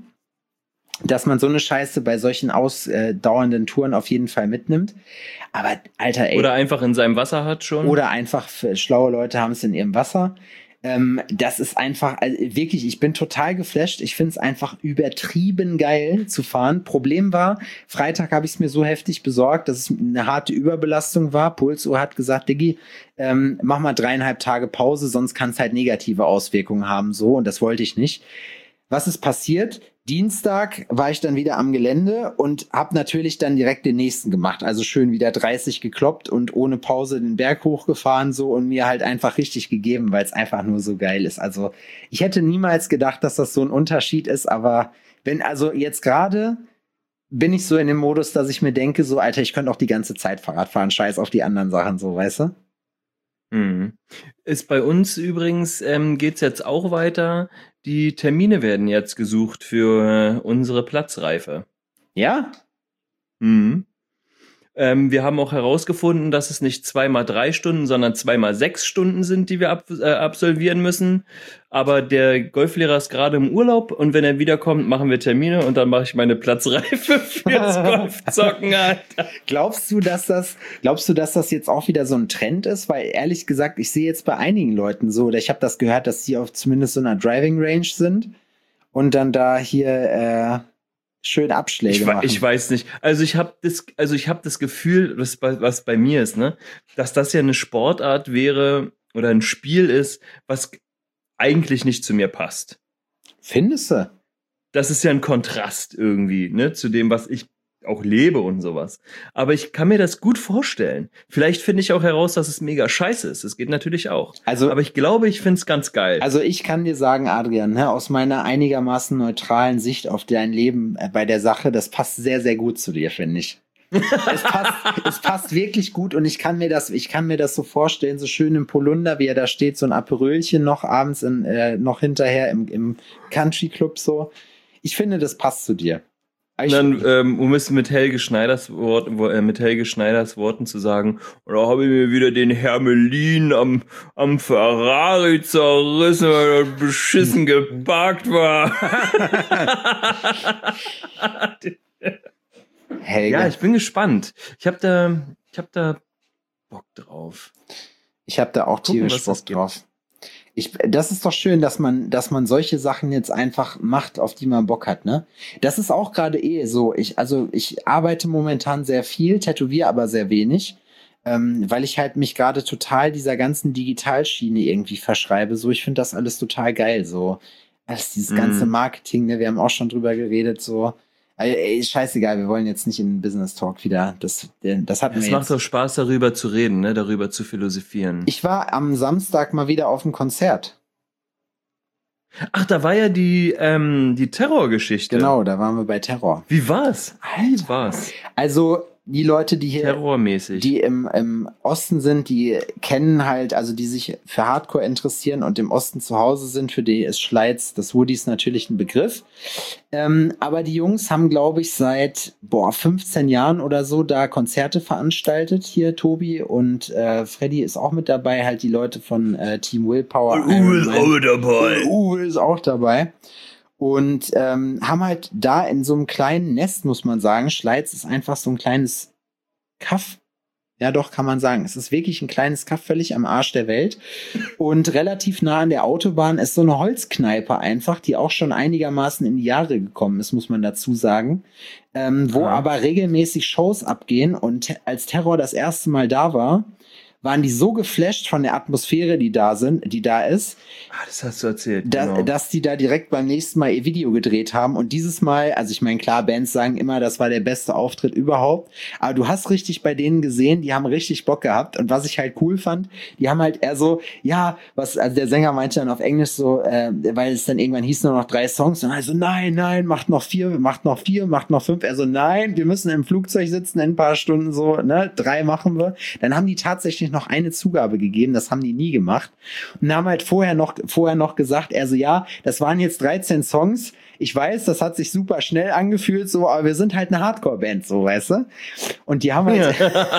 dass man so eine Scheiße bei solchen ausdauernden Touren auf jeden Fall mitnimmt. Aber Alter, ey. Oder einfach in seinem Wasser hat schon. Oder einfach, schlaue Leute haben es in ihrem Wasser. Ähm, das ist einfach, also wirklich, ich bin total geflasht. Ich finde es einfach übertrieben geil zu fahren. Problem war, Freitag habe ich es mir so heftig besorgt, dass es eine harte Überbelastung war. Pulsuhr hat gesagt, Diggi, ähm, mach mal dreieinhalb Tage Pause, sonst kann es halt negative Auswirkungen haben. So, und das wollte ich nicht. Was ist passiert? Dienstag war ich dann wieder am Gelände und habe natürlich dann direkt den nächsten gemacht. Also schön wieder dreißig gekloppt und ohne Pause den Berg hochgefahren so und mir halt einfach richtig gegeben, weil es einfach nur so geil ist. Also ich hätte niemals gedacht, dass das so ein Unterschied ist, aber wenn, also jetzt gerade bin ich so in dem Modus, dass ich mir denke, so Alter, ich könnte auch die ganze Zeit Fahrrad fahren, scheiß auf die anderen Sachen, so, weißt du? Mhm. Ist bei uns übrigens, ähm, geht's jetzt auch weiter. Die Termine werden jetzt gesucht für äh, unsere Platzreife. Ja? Mhm. Ähm, wir haben auch herausgefunden, dass es nicht zweimal drei Stunden, sondern zweimal sechs Stunden sind, die wir ab, äh, absolvieren müssen. Aber der Golflehrer ist gerade im Urlaub und wenn er wiederkommt, machen wir Termine und dann mache ich meine Platzreife fürs Golfzocken, Alter. Glaubst du, dass das, glaubst du, dass das jetzt auch wieder so ein Trend ist? Weil ehrlich gesagt, ich sehe jetzt bei einigen Leuten so, oder ich habe das gehört, dass die auf zumindest so einer Driving Range sind und dann da hier äh, schön Abschläge Ich, machen. ich weiß nicht. Also ich habe das, also ich habe das Gefühl, was bei, was bei mir ist, ne, dass das ja eine Sportart wäre oder ein Spiel ist, was eigentlich nicht zu mir passt. Findest du? Das ist ja ein Kontrast irgendwie, ne, zu dem, was ich auch lebe und sowas. Aber ich kann mir das gut vorstellen. Vielleicht finde ich auch heraus, dass es mega scheiße ist. Das geht natürlich auch. Also, aber ich glaube, ich finde es ganz geil. Also ich kann dir sagen, Adrian, ne, aus meiner einigermaßen neutralen Sicht auf dein Leben äh, bei der Sache, das passt sehr, sehr gut zu dir, finde ich. es, passt, es passt wirklich gut und ich kann mir das, ich kann mir das so vorstellen, so schön im Polunder, wie er da steht, so ein Aperölchen noch abends in, äh, noch hinterher im, im Country Club so. Ich finde, das passt zu dir. Und dann, ähm, um es mit Helge Schneiders Wort, äh, mit Helge Schneiders Worten zu sagen, und da habe ich mir wieder den Hermelin am, am Ferrari zerrissen, weil er beschissen geparkt war. Helge. Ja, ich bin gespannt. Ich habe da, ich habe da Bock drauf. Ich habe da auch tierisch Bock drauf. Ich, das ist doch schön, dass man, dass man solche Sachen jetzt einfach macht, auf die man Bock hat, ne? Das ist auch gerade eh so. Ich, also ich arbeite momentan sehr viel, tätowiere aber sehr wenig, ähm, weil ich halt mich gerade total dieser ganzen Digitalschiene irgendwie verschreibe. So, ich finde das alles total geil. So, alles dieses ganze Marketing, ne? Wir haben auch schon drüber geredet, so. Ey, scheißegal, wir wollen jetzt nicht in den Business Talk wieder. Das, das hat mir. Es macht doch Spaß, darüber zu reden, ne? Darüber zu philosophieren. Ich war am Samstag mal wieder auf dem Konzert. Ach, da war ja die, ähm, die Terrorgeschichte. Genau, da waren wir bei Terror. Wie war's? Wie Alter. war's? Also, die Leute, die hier, Terrormäßig. die im, im Osten sind, die kennen halt, also die sich für Hardcore interessieren und im Osten zu Hause sind, für die ist Schleiz, das Woodies natürlich ein Begriff. Ähm, aber die Jungs haben, glaube ich, seit, boah, fünfzehn Jahren oder so da Konzerte veranstaltet. Hier Tobi und äh, Freddy ist auch mit dabei, halt die Leute von äh, Team Willpower. Uwe ist auch mit dabei. Uwe ist auch dabei. Und ähm, haben halt da in so einem kleinen Nest, muss man sagen, Schleiz ist einfach so ein kleines Kaff. Ja, doch, kann man sagen. Es ist wirklich ein kleines Kaff, völlig am Arsch der Welt. Und relativ nah an der Autobahn ist so eine Holzkneipe einfach, die auch schon einigermaßen in die Jahre gekommen ist, muss man dazu sagen. Ähm, wo Ja. aber regelmäßig Shows abgehen. Und als Terror das erste Mal da war, waren die so geflasht von der Atmosphäre, die da sind, die da ist, Ah, das hast du erzählt. da, genau. dass die da direkt beim nächsten Mal ihr Video gedreht haben. Und dieses Mal, also ich meine, klar, Bands sagen immer, das war der beste Auftritt überhaupt. Aber du hast richtig bei denen gesehen, die haben richtig Bock gehabt. Und was ich halt cool fand, die haben halt eher so, ja, was, also der Sänger meinte dann auf Englisch so, äh, weil es dann irgendwann hieß nur noch drei Songs. Und also, nein, nein, macht noch vier, macht noch vier, macht noch fünf. Er so, nein, wir müssen im Flugzeug sitzen in ein paar Stunden so, ne, drei machen wir. Dann haben die tatsächlich noch eine Zugabe gegeben, das haben die nie gemacht. Und haben halt vorher noch, vorher noch gesagt, er so, ja, das waren jetzt dreizehn Songs. Ich weiß, das hat sich super schnell angefühlt, so, aber wir sind halt eine Hardcore-Band, so, weißt du? Und die haben halt,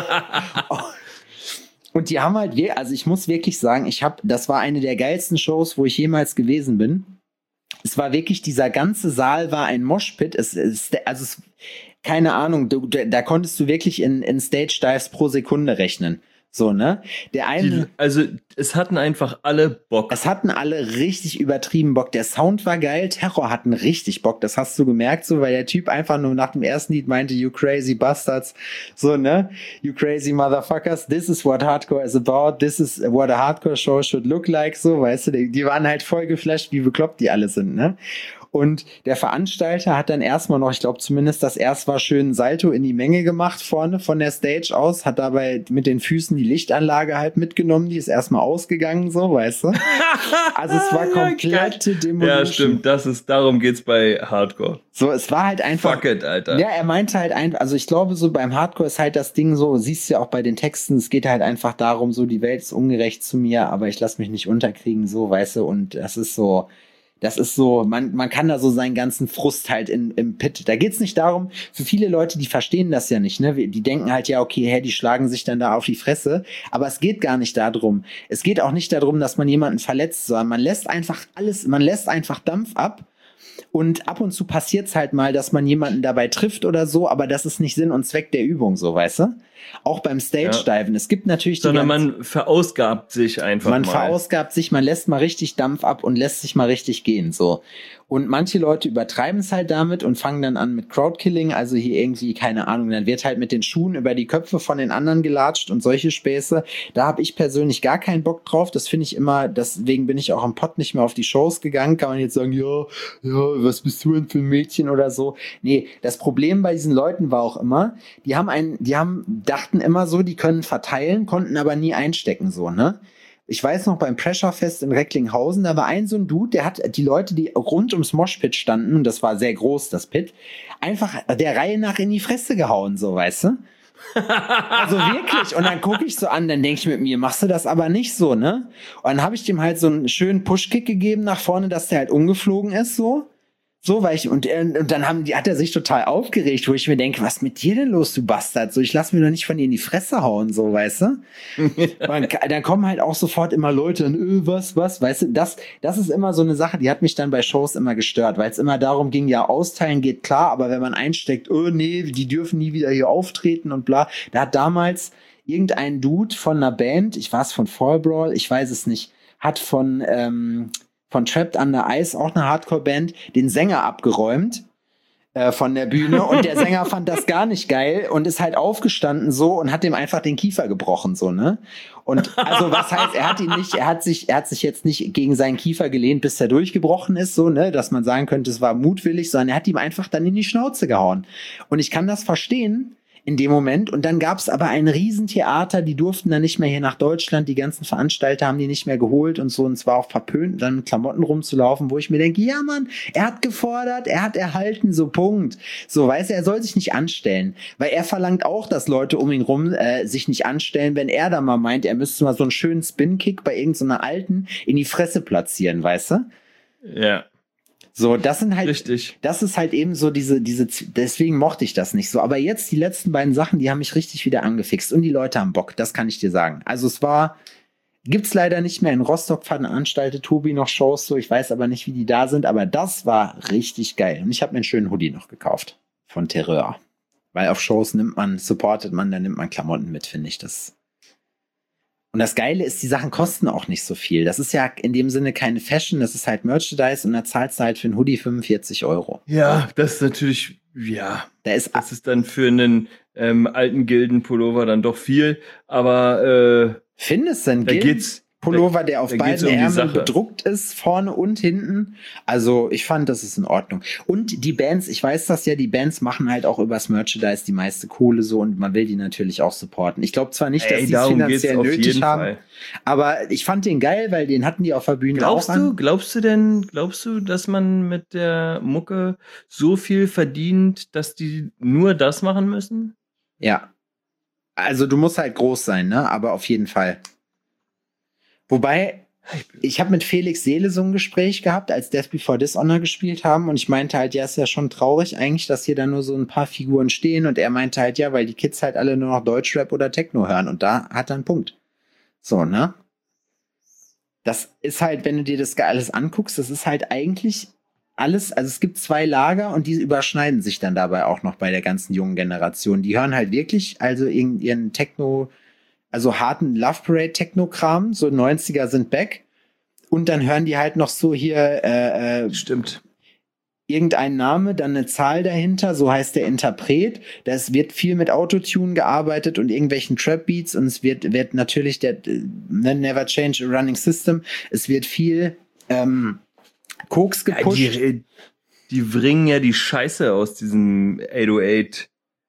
und die haben halt, wir- also ich muss wirklich sagen, ich habe, das war eine der geilsten Shows, wo ich jemals gewesen bin. Es war wirklich, dieser ganze Saal war ein Moshpit. Es ist, also es, keine Ahnung, du, da konntest du wirklich in, in Stage-Dives pro Sekunde rechnen. So, ne? Der eine. Die, also, es hatten einfach alle Bock. Es hatten alle richtig übertrieben Bock. Der Sound war geil, Terror hatten richtig Bock. Das hast du gemerkt, so, weil der Typ einfach nur nach dem ersten Lied meinte, you crazy bastards. So, ne? You crazy motherfuckers. This is what Hardcore is about. This is what a Hardcore Show should look like. So, weißt du, die, die waren halt voll geflasht, wie bekloppt die alle sind, ne? Und der Veranstalter hat dann erstmal noch, ich glaube zumindest das erst war schön ein Salto in die Menge gemacht vorne von der Stage aus, hat dabei mit den Füßen die Lichtanlage halt mitgenommen, die ist erstmal ausgegangen, so, weißt du? Also es war komplette Demolition. Ja, stimmt, das ist, darum geht's bei Hardcore. So, es war halt einfach. Fuck it, Alter. Ja, er meinte halt einfach, also ich glaube so beim Hardcore ist halt das Ding so, siehst du ja auch bei den Texten, es geht halt einfach darum, so die Welt ist ungerecht zu mir, aber ich lass mich nicht unterkriegen, so, weißt du, und das ist so, das ist so, man, man kann da so seinen ganzen Frust halt in, im Pit. Da geht's nicht darum, für viele Leute, die verstehen das ja nicht, ne? Die denken halt, ja, okay, hä, die schlagen sich dann da auf die Fresse. Aber es geht gar nicht darum. Es geht auch nicht darum, dass man jemanden verletzt, sondern man lässt einfach alles, man lässt einfach Dampf ab. Und ab und zu passiert's halt mal, dass man jemanden dabei trifft oder so, aber das ist nicht Sinn und Zweck der Übung, so, weißt du? Auch beim Stage-Diven. Es gibt natürlich die Sondern ganze- man verausgabt sich einfach man mal. verausgabt sich, man lässt mal richtig Dampf ab und lässt sich mal richtig gehen, so. Und manche Leute übertreiben es halt damit und fangen dann an mit Crowdkilling, also hier irgendwie, keine Ahnung, dann wird halt mit den Schuhen über die Köpfe von den anderen gelatscht und solche Späße. Da habe ich persönlich gar keinen Bock drauf. Das finde ich immer, deswegen bin ich auch am Pott nicht mehr auf die Shows gegangen. Kann man jetzt sagen, ja, ja, was bist du denn für ein Mädchen oder so. Nee, das Problem bei diesen Leuten war auch immer, die haben einen, die haben, dachten immer so, die können verteilen, konnten aber nie einstecken, so, ne? Ich weiß noch, beim Pressure Fest in Recklinghausen, da war ein so ein Dude, der hat die Leute, die rund ums Moshpit standen, und das war sehr groß, das Pit, einfach der Reihe nach in die Fresse gehauen, so, weißt du? Also wirklich. Und dann gucke ich so an, dann denke ich mit mir, machst du das aber nicht so, ne? Und dann habe ich dem halt so einen schönen Pushkick gegeben nach vorne, dass der halt umgeflogen ist, so. So, weil ich, und, äh, und dann haben die, hat er sich total aufgeregt, wo ich mir denke, was ist mit dir denn los, du Bastard? So, ich lass mir doch nicht von dir in die Fresse hauen, so, weißt du? dann, dann kommen halt auch sofort immer Leute und, öh, was, was, weißt du? Das, das ist immer so eine Sache, die hat mich dann bei Shows immer gestört, weil es immer darum ging, ja, austeilen geht klar, aber wenn man einsteckt, oh, nee, die dürfen nie wieder hier auftreten und bla. Da hat damals irgendein Dude von einer Band, ich weiß von Fall Brawl, ich weiß es nicht, hat von, ähm, von Trapped Under Ice, auch eine Hardcore-Band, den Sänger abgeräumt äh, von der Bühne und der Sänger fand das gar nicht geil und ist halt aufgestanden so und hat dem einfach den Kiefer gebrochen, so, ne? Und also was heißt, er hat ihn nicht, er hat sich, er hat sich jetzt nicht gegen seinen Kiefer gelehnt, bis er durchgebrochen ist, so, ne, dass man sagen könnte, es war mutwillig, sondern er hat ihm einfach dann in die Schnauze gehauen. Und ich kann das verstehen, in dem Moment. Und dann gab es aber ein Riesentheater, die durften dann nicht mehr hier nach Deutschland, die ganzen Veranstalter haben die nicht mehr geholt und so, und es war auch verpönt, dann mit Klamotten rumzulaufen, wo ich mir denke, ja Mann, er hat gefordert, er hat erhalten, so Punkt. So, weißt du, er soll sich nicht anstellen, weil er verlangt auch, dass Leute um ihn rum äh, sich nicht anstellen, wenn er da mal meint, er müsste mal so einen schönen Spin-Kick bei irgendeiner Alten in die Fresse platzieren, weißt du? Ja. So, das sind halt, richtig. Das ist halt eben so diese, diese, deswegen mochte ich das nicht so. Aber jetzt die letzten beiden Sachen, die haben mich richtig wieder angefixt und die Leute haben Bock, das kann ich dir sagen. Also es war, gibt's leider nicht mehr. In Rostock veranstaltet Tobi noch Shows, so, ich weiß aber nicht, wie die da sind, aber das war richtig geil. Und ich habe mir einen schönen Hoodie noch gekauft von Terreur. Weil auf Shows nimmt man, supportet man, dann nimmt man Klamotten mit, finde ich das. Und das Geile ist, die Sachen kosten auch nicht so viel. Das ist ja in dem Sinne keine Fashion, das ist halt Merchandise und da zahlst du halt für einen Hoodie fünfundvierzig Euro. Ja, das ist natürlich, ja, da ist, das ist dann für einen ähm, alten Gildenpullover dann doch viel, aber äh, findest du denn da geht's Pullover, der auf da beiden um Ärmeln bedruckt ist, vorne und hinten. Also ich fand, das ist in Ordnung. Und die Bands, ich weiß das ja, die Bands machen halt auch übers Merchandise die meiste Kohle so und man will die natürlich auch supporten. Ich glaube zwar nicht, dass die es finanziell nötig haben, Fall. Aber ich fand den geil, weil den hatten die auf der Bühne glaubst auch du, an. Glaubst du denn, glaubst du, dass man mit der Mucke so viel verdient, dass die nur das machen müssen? Ja. Also du musst halt groß sein, ne? Aber auf jeden Fall. Wobei, ich habe mit Felix Seele so ein Gespräch gehabt, als Death Before Dishonor gespielt haben und ich meinte halt, ja, ist ja schon traurig eigentlich, dass hier dann nur so ein paar Figuren stehen und er meinte halt, ja, weil die Kids halt alle nur noch Deutschrap oder Techno hören und da hat er einen Punkt. So, ne? Das ist halt, wenn du dir das alles anguckst, das ist halt eigentlich alles, also es gibt zwei Lager und die überschneiden sich dann dabei auch noch bei der ganzen jungen Generation. Die hören halt wirklich also ihren, ihren Techno, also harten Love Parade Techno-Kram, so neunziger sind back. Und dann hören die halt noch so hier, äh, äh, stimmt, irgendein Name, dann eine Zahl dahinter, so heißt der Interpret. Das wird viel mit Autotune gearbeitet und irgendwelchen Trap-Beats und es wird, wird natürlich der Never Change a Running System. Es wird viel ähm, Koks gepusht. Ja, die, die bringen ja die Scheiße aus diesem achthundertacht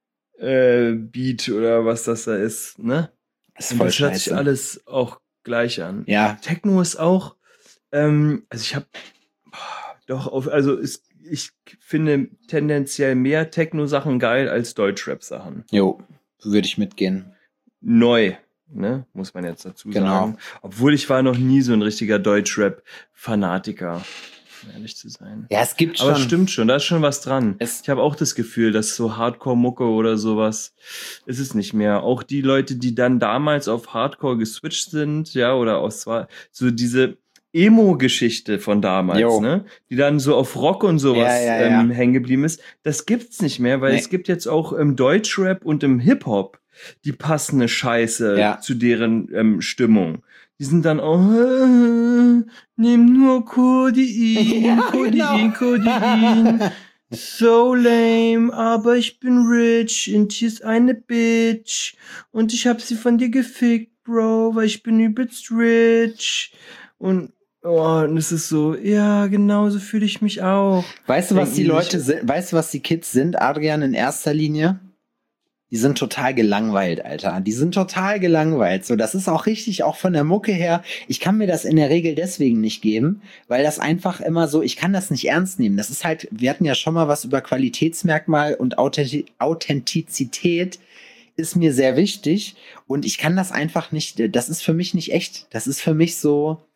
äh, Beat oder was das da ist, ne? Das ist voll das hört scheiße. sich alles auch gleich an. Ja. Techno ist auch, ähm, also ich habe doch auf, also ist, ich finde tendenziell mehr Techno-Sachen geil als Deutschrap-Sachen. Jo, würde ich mitgehen. Neu, ne, muss man jetzt dazu genau. sagen. Obwohl ich war noch nie so ein richtiger Deutschrap-Fanatiker, um ehrlich zu sein. Ja, es gibt schon. Aber es stimmt schon, da ist schon was dran. Es ich habe auch das Gefühl, dass so Hardcore-Mucke oder sowas ist es nicht mehr. Auch die Leute, die dann damals auf Hardcore geswitcht sind, ja, oder aus zwar so diese Emo-Geschichte von damals, jo. ne, die dann so auf Rock und sowas ja, ja, ja. ähm, hängen geblieben ist, das gibt's nicht mehr, weil nee. es gibt jetzt auch im Deutschrap und im Hip-Hop die passende Scheiße ja. zu deren ähm, Stimmung. Die sind dann auch, äh, nimm nur Codein, ja, Codein, genau. Codein. So lame, aber ich bin rich und hier ist eine Bitch und ich hab sie von dir gefickt, Bro, weil ich bin übelst rich. Und oh, und es ist so, ja, genau so fühle ich mich auch. Weißt du, was Denk die ich- Leute sind? Weißt du, was die Kids sind, Adrian, in erster Linie? Die sind total gelangweilt, Alter. Die sind total gelangweilt. So, das ist auch richtig, auch von der Mucke her. Ich kann mir das in der Regel deswegen nicht geben, weil das einfach immer so, ich kann das nicht ernst nehmen. Das ist halt, wir hatten ja schon mal was über Qualitätsmerkmal und Authenti- Authentizität ist mir sehr wichtig und ich kann das einfach nicht, das ist für mich nicht echt. Das ist für mich so,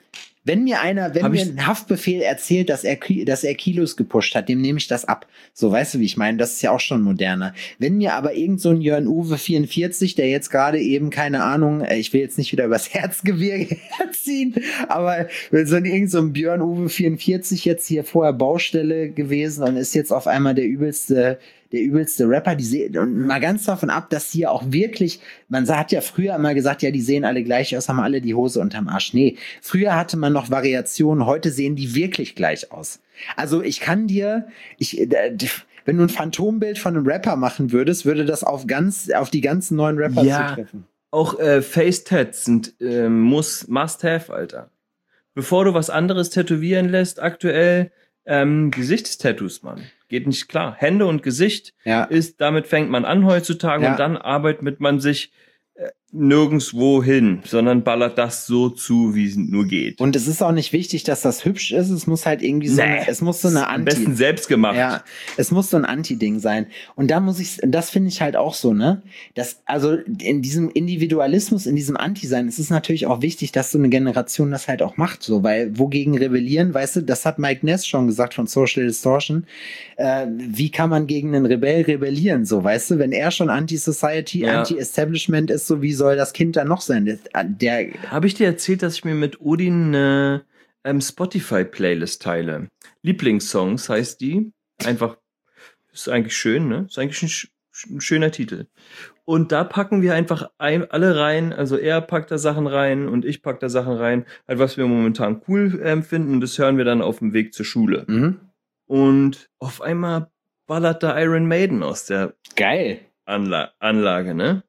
Wenn mir einer, wenn Hab mir ich- ein Haftbefehl erzählt, dass er, Ki- dass er Kilos gepusht hat, dem nehme ich das ab. So, weißt du, wie ich meine? Das ist ja auch schon moderner. Wenn mir aber irgend so ein Jörn Uwe vierundvierzig, der jetzt gerade eben, keine Ahnung, äh, ich will jetzt nicht wieder übers Herzgebirge herziehen, aber wenn so ein irgend so ein Björn Uwe vierundvierzig jetzt hier vorher Baustelle gewesen und ist jetzt auf einmal der übelste der übelste Rapper, die sehen, und mal ganz davon ab, dass hier auch wirklich, man hat ja früher immer gesagt, ja, die sehen alle gleich aus, haben alle die Hose unterm Arsch. Nee, früher hatte man noch Variationen, heute sehen die wirklich gleich aus. Also ich kann dir, ich, äh, wenn du ein Phantombild von einem Rapper machen würdest, würde das auf ganz, auf die ganzen neuen Rapper Ja. zutreffen. Auch äh, Face-Tats sind äh, muss, must-have, Alter. Bevor du was anderes tätowieren lässt, aktuell ähm, Gesichtstattoos, Mann. Geht nicht klar. Hände und Gesicht Ja. ist, damit fängt man an heutzutage Ja. und dann arbeitet man sich äh, nirgendwo hin, sondern ballert das so zu, wie es nur geht. Und es ist auch nicht wichtig, dass das hübsch ist. Es muss halt irgendwie so, Nee. eine, es muss so eine Am Anti. besten selbst gemacht. Ja, es muss so ein Anti-Ding sein. Und da muss ich, das finde ich halt auch so, ne? Das, also in diesem Individualismus, in diesem Anti-Sein, es ist natürlich auch wichtig, dass so eine Generation das halt auch macht, so, weil wogegen rebellieren, weißt du, das hat Mike Ness schon gesagt von Social Distortion. Äh, wie kann man gegen einen Rebell rebellieren, so, weißt du? Wenn er schon Anti-Society, Ja. Anti-Establishment ist, so, wie soll das Kind dann noch sein? Der, der Habe ich dir erzählt, dass ich mir mit Odin eine ähm, Spotify-Playlist teile? Lieblingssongs heißt die. Einfach, ist eigentlich schön, ne? Ist eigentlich ein, sch ein schöner Titel. Und da packen wir einfach ein, alle rein, also er packt da Sachen rein und ich pack da Sachen rein, halt was wir momentan cool ähm, finden und das hören wir dann auf dem Weg zur Schule. mhm. Und auf einmal ballert da Iron Maiden aus der Geil. Anla Anlage, ne?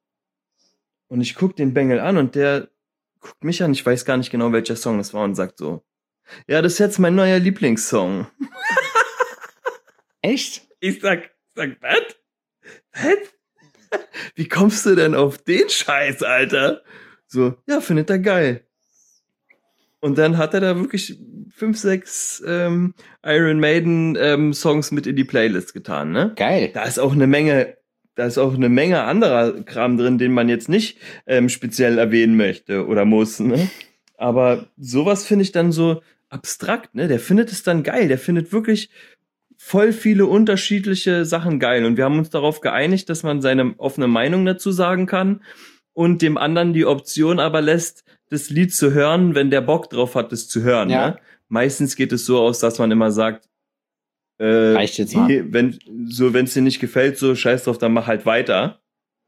Und ich guck den Bengel an und der guckt mich an, ich weiß gar nicht genau, welcher Song das war und sagt so, ja, das ist jetzt mein neuer Lieblingssong. Echt? Ich sag, sag, was? Was? Wie kommst du denn auf den Scheiß, Alter? So, ja, findet er geil. Und dann hat er da wirklich fünf, sechs ähm, Iron Maiden ähm, Songs mit in die Playlist getan, ne? Geil. Da ist auch eine Menge, da ist auch eine Menge anderer Kram drin, den man jetzt nicht ähm, speziell erwähnen möchte oder muss, ne? Aber sowas finde ich dann so abstrakt, ne? Der findet es dann geil, der findet wirklich voll viele unterschiedliche Sachen geil und wir haben uns darauf geeinigt, dass man seine offene Meinung dazu sagen kann und dem anderen die Option aber lässt, das Lied zu hören, wenn der Bock drauf hat, das zu hören, Ja. ne? Meistens geht es so aus, dass man immer sagt, äh, Reicht jetzt mal. nee, wenn so, wenn es dir nicht gefällt, so scheiß drauf, dann mach halt weiter,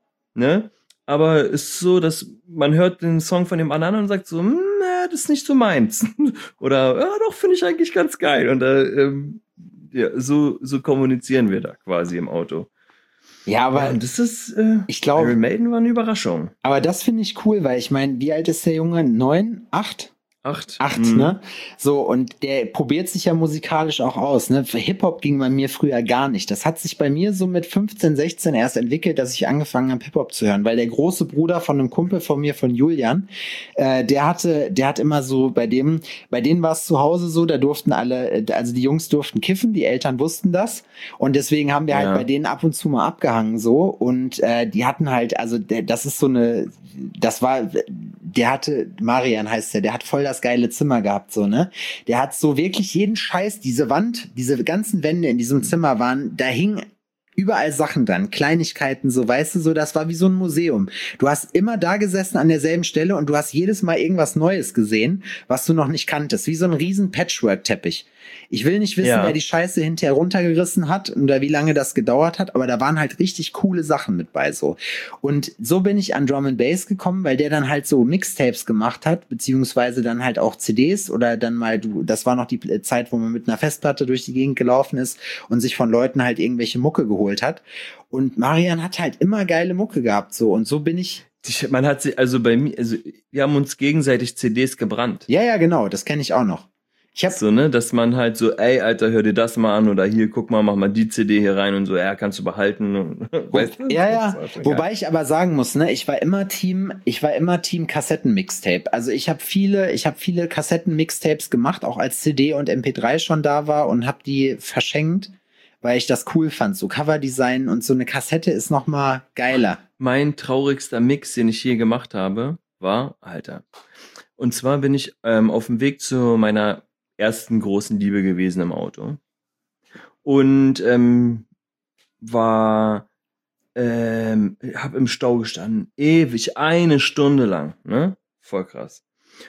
ne? Aber es ist so, dass man hört den Song von dem anderen und sagt so, hm, na, das ist nicht so meins. Oder, ja, doch, finde ich eigentlich ganz geil. Und da, ähm, ja, so, so kommunizieren wir da quasi im Auto. Ja, aber Ja, und das ist, äh, ich glaube, Iron Maiden war eine Überraschung. aber das finde ich cool, weil ich meine, wie alt ist der Junge? Neun? Acht? Acht. Acht, Mhm. ne? So, und der probiert sich ja musikalisch auch aus, ne? Für Hip-Hop ging bei mir früher gar nicht. Das hat sich bei mir so mit fünfzehn, sechzehn erst entwickelt, dass ich angefangen habe, Hip-Hop zu hören, weil der große Bruder von einem Kumpel von mir, von Julian, äh, der hatte, der hat immer so, bei dem, bei denen war es zu Hause so, da durften alle, also die Jungs durften kiffen, die Eltern wussten das und deswegen haben wir halt Ja. bei denen ab und zu mal abgehangen so und äh, die hatten halt, also der, das ist so eine, das war, der hatte, Marian heißt der, der hat voll das geile Zimmer gehabt, so, ne? Der hat so wirklich jeden Scheiß, diese Wand, diese ganzen Wände in diesem Zimmer waren, da hing überall Sachen dran, Kleinigkeiten, so, weißt du, so, das war wie so ein Museum. Du hast immer da gesessen an derselben Stelle und du hast jedes Mal irgendwas Neues gesehen, was du noch nicht kanntest, wie so ein riesen Patchwork-Teppich. Ich will nicht wissen, Ja. wer die Scheiße hinterher runtergerissen hat oder wie lange das gedauert hat, aber da waren halt richtig coole Sachen mit bei, so. Und so bin ich an Drum and Bass gekommen, weil der dann halt so Mixtapes gemacht hat, beziehungsweise dann halt auch C Ds oder dann mal, du, das war noch die Zeit, wo man mit einer Festplatte durch die Gegend gelaufen ist und sich von Leuten halt irgendwelche Mucke geholt hat. Und Marian hat halt immer geile Mucke gehabt, so. Und so bin ich, Die- Man hat sie, also bei mir, also wir haben uns gegenseitig C Ds gebrannt. ja, ja, genau, das kenne ich auch noch. Ich hab, So, ne, dass man halt so, ey, Alter, hör dir das mal an oder hier, guck mal, mach mal die C D hier rein und so, ja, kannst du behalten. Und, weißt du? Ja, Das ja. war schon Wobei geil. ich aber sagen muss, ne, ich war immer Team, ich war immer Team Kassetten-Mixtape. Also ich habe viele, ich habe viele Kassetten-Mixtapes gemacht, auch als C D und M P drei schon da war und habe die verschenkt, weil ich das cool fand, so Coverdesign und so eine Kassette ist noch mal geiler. Mein traurigster Mix, den ich je gemacht habe, war, Alter. Und zwar bin ich ähm, auf dem Weg zu meiner ersten großen Liebe gewesen im Auto. Und ähm, war, ähm, hab im Stau gestanden. Ewig, eine Stunde lang, ne? Voll krass.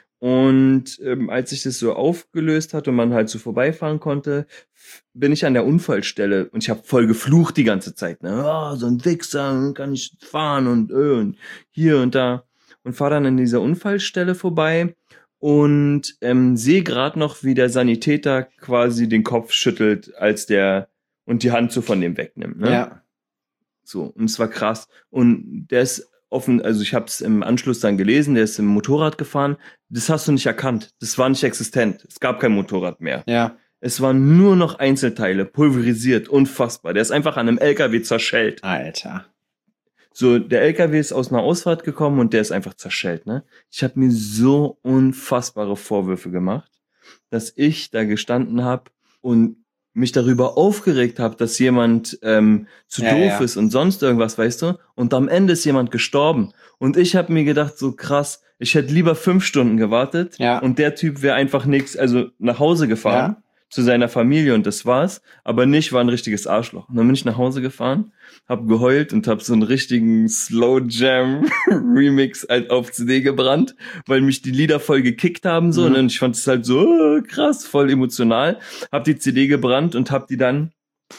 Und ähm, als sich das so aufgelöst hat und man halt so vorbeifahren konnte, f- bin ich an der Unfallstelle und ich habe voll geflucht die ganze Zeit. Ne? Oh, so ein Wichser, kann ich fahren und, äh, und hier und da. Und fahre dann an dieser Unfallstelle vorbei und ähm, sehe gerade noch, wie der Sanitäter quasi den Kopf schüttelt, als der und die Hand so von dem wegnimmt. Ne? Ja. So, und es war krass. Und der ist offen, also ich habe es im Anschluss dann gelesen, der ist im Motorrad gefahren. Das hast du nicht erkannt. Das war nicht existent. Es gab kein Motorrad mehr. Ja. Es waren nur noch Einzelteile, pulverisiert, unfassbar. Der ist einfach an einem L K W zerschellt. Alter. So, der L K W ist aus einer Ausfahrt gekommen und der ist einfach zerschellt, ne? Ich habe mir so unfassbare Vorwürfe gemacht, dass ich da gestanden habe und mich darüber aufgeregt habe, dass jemand ähm, zu Ja, doof ja. ist und sonst irgendwas, weißt du? Und am Ende ist jemand gestorben. Und ich habe mir gedacht, so krass, ich hätte lieber fünf Stunden gewartet Ja. und der Typ wäre einfach nix, also nach Hause gefahren Ja. zu seiner Familie und das war's. Aber nicht, war ein richtiges Arschloch. Und dann bin ich nach Hause gefahren, hab geheult und hab so einen richtigen Slow Jam Remix halt auf C D gebrannt, weil mich die Lieder voll gekickt haben so. Mhm. Und ich fand es halt so oh, krass, voll emotional. Hab die C D gebrannt und hab die dann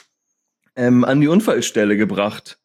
ähm, an die Unfallstelle gebracht.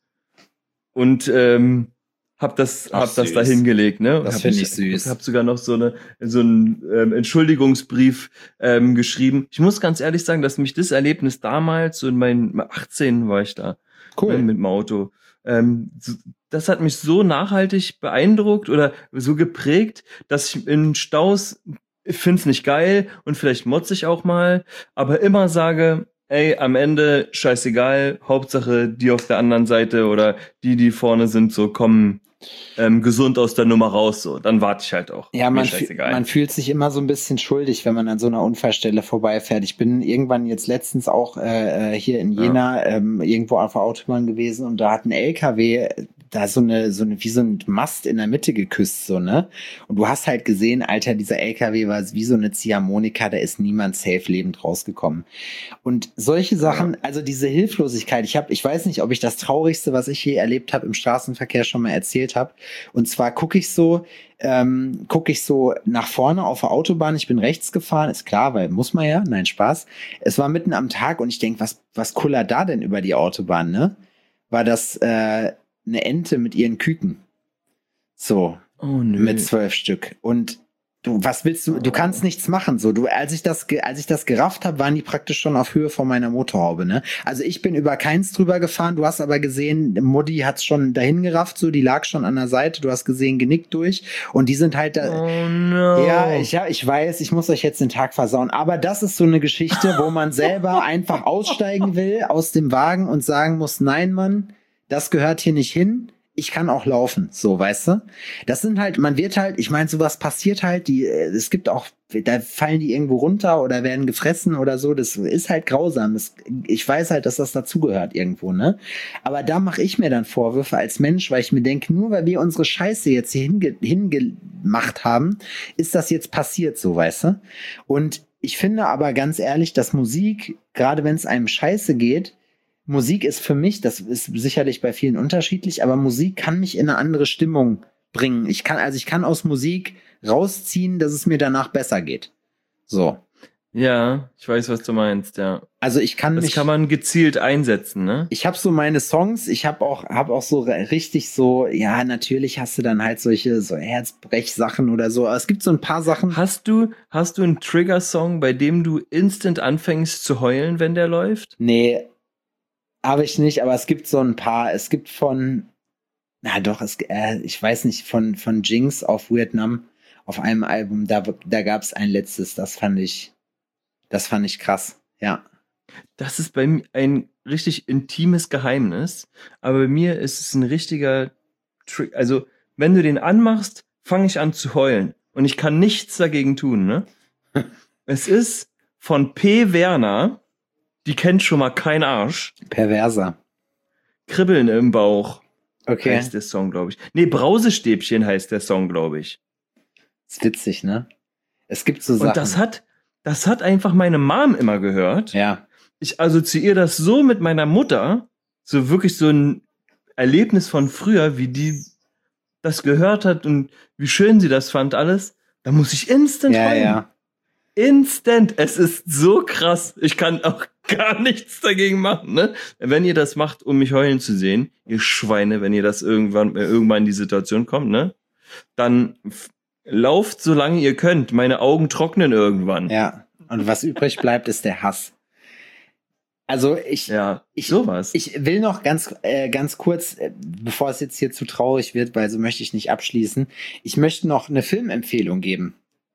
Und ähm, hab das, Ach, hab das süß. da hingelegt, ne? Das Hab find mich- ich süß. Hab sogar noch so eine, so einen ähm, Entschuldigungsbrief ähm, geschrieben. Ich muss ganz ehrlich sagen, dass mich das Erlebnis damals, so in meinen achtzehn war ich da, ne, mit dem Auto, ähm, so- das hat mich so nachhaltig beeindruckt oder so geprägt, dass ich in Staus, ich find's nicht geil und vielleicht motze ich auch mal, aber immer sage, ey, am Ende scheißegal, Hauptsache die auf der anderen Seite oder die, die vorne sind, so kommen ähm, gesund aus der Nummer raus, so. Dann warte ich halt auch. Ja, Mir man, füh- scheißegal. man fühlt sich immer so ein bisschen schuldig, wenn man an so einer Unfallstelle vorbeifährt. Ich bin irgendwann jetzt letztens auch äh, äh, hier in Ja. Jena ähm, irgendwo auf der Autobahn gewesen und da hat ein L K W da so eine, so eine, wie so ein Mast in der Mitte geküsst, so, ne? Und du hast halt gesehen, Alter, dieser L K W war wie so eine Ziehharmonika, da ist niemand safe lebend rausgekommen. Und solche Sachen, also diese Hilflosigkeit, ich habe, ich weiß nicht, ob ich das Traurigste, was ich je erlebt habe im Straßenverkehr schon mal erzählt habe. Und zwar gucke ich so, ähm, gucke ich so nach vorne auf der Autobahn, ich bin rechts gefahren, ist klar, weil muss man ja, nein, Spaß. Es war mitten am Tag und ich denk, was, was kullert da denn über die Autobahn, ne? War das äh, eine Ente mit ihren Küken. So, oh nö. mit zwölf Stück. Und du, was willst du? Du kannst nichts machen. So, du, als ich das, ge- als ich das gerafft habe, waren die praktisch schon auf Höhe von meiner Motorhaube. Ne? Also ich bin über keins drüber gefahren. Du hast aber gesehen, Mutti hat's schon dahin gerafft. So, die lag schon an der Seite. Du hast gesehen, genickt durch. Und die sind halt da. Oh no. Ja, ich, ja, ich weiß, ich muss euch jetzt den Tag versauen. Aber das ist so eine Geschichte, wo man selber einfach aussteigen will aus dem Wagen und sagen muss, nein, Mann, das gehört hier nicht hin. Ich kann auch laufen, so, weißt du? Das sind halt, man wird halt, ich meine, sowas passiert halt, die, äh, es gibt auch, da fallen die irgendwo runter oder werden gefressen oder so, das ist halt grausam. Das, ich weiß halt, dass das dazugehört irgendwo, ne? Aber da mache ich mir dann Vorwürfe als Mensch, weil ich mir denke, nur weil wir unsere Scheiße jetzt hier hinge hingemacht haben, ist das jetzt passiert, so, weißt du? Und ich finde aber ganz ehrlich, dass Musik, gerade wenn es einem scheiße geht, Musik ist für mich, das ist sicherlich bei vielen unterschiedlich, aber Musik kann mich in eine andere Stimmung bringen. Ich kann, also ich kann aus Musik rausziehen, dass es mir danach besser geht. So. Ja, ich weiß, was du meinst, ja. Also ich kann Das mich, kann man gezielt einsetzen, ne? ich habe so meine Songs, ich habe auch, habe auch so richtig so, ja, natürlich hast du dann halt solche so Herzbrechsachen oder so, aber es gibt so ein paar Sachen. Hast du, hast du einen Trigger-Song, bei dem du instant anfängst zu heulen, wenn der läuft? Nee, habe ich nicht, aber es gibt so ein paar. Es gibt von, na doch, es, äh, ich weiß nicht, von, von Jinx auf Vietnam, auf einem Album, da, da gab es ein letztes, das fand ich, das fand ich krass, ja. Das ist bei mir ein richtig intimes Geheimnis, aber bei mir ist es ein richtiger Trick. Also, wenn du den anmachst, fange ich an zu heulen und ich kann nichts dagegen tun, ne? Es ist von P. Werner, die kennt schon mal kein Arsch. Perverser. Kribbeln im Bauch Okay. heißt der Song, glaube ich. Nee, Brausestäbchen heißt der Song, glaube ich. Ist witzig, ne? Es gibt so Sachen. Und das hat, das hat einfach meine Mom immer gehört. Ja. Ich assoziiere das so mit meiner Mutter, so wirklich so ein Erlebnis von früher, wie die das gehört hat und wie schön sie das fand alles. Da muss ich instant Ja, heulen. ja. Instant. Es ist so krass. Ich kann auch gar nichts dagegen machen, ne? Wenn ihr das macht, um mich heulen zu sehen, ihr Schweine, wenn ihr das irgendwann, äh, irgendwann in die Situation kommt, ne? Dann f- lauft so lange ihr könnt. Meine Augen trocknen irgendwann. Ja. Und was übrig bleibt, ist der Hass. Also ich, Ja, ich, sowas. ich will noch ganz, äh, ganz kurz, äh, bevor es jetzt hier zu traurig wird, weil so möchte ich nicht abschließen. Ich möchte noch eine Filmempfehlung geben.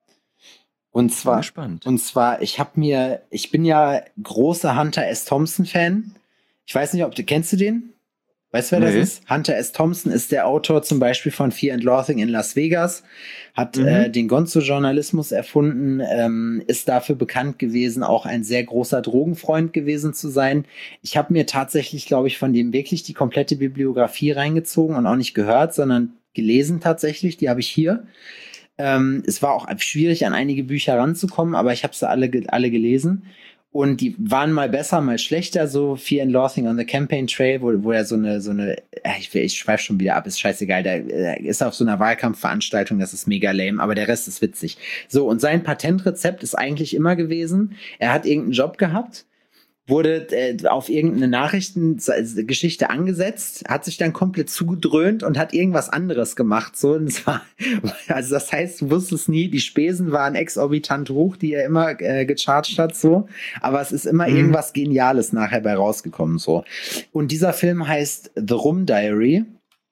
Und Bin zwar, gespannt. und zwar, ich habe mir, ich bin ja großer Hunter S. Thompson Fan. Ich weiß nicht, ob du, kennst du den? Weißt du, wer Nee. das ist? Hunter S. Thompson ist der Autor zum Beispiel von Fear and Loathing in Las Vegas, hat Mhm. äh, den Gonzo-Journalismus erfunden, ähm, ist dafür bekannt gewesen, auch ein sehr großer Drogenfreund gewesen zu sein. Ich habe mir tatsächlich, glaube ich, von dem wirklich die komplette Bibliografie reingezogen und auch nicht gehört, sondern gelesen tatsächlich. Die habe ich hier. Ähm, es war auch schwierig, an einige Bücher ranzukommen, aber ich habe sie alle, ge- alle gelesen. Und die waren mal besser, mal schlechter, so Fear and Loathing on the Campaign Trail, wo, wo er so eine, so eine, äh, ich, ich schweife schon wieder ab, ist scheißegal, der, der ist auf so einer Wahlkampfveranstaltung, das ist mega lame, aber der Rest ist witzig. So, und sein Patentrezept ist eigentlich immer gewesen, er hat irgendeinen Job gehabt, wurde äh, auf irgendeine Nachrichtengeschichte angesetzt, hat sich dann komplett zugedröhnt und hat irgendwas anderes gemacht. So, und es war, also das heißt, du wusstest nie, die Spesen waren exorbitant hoch, die er immer äh, gecharged hat, so. Aber es ist immer Mhm. irgendwas Geniales nachher bei rausgekommen, so. Und dieser Film heißt The Rum Diary.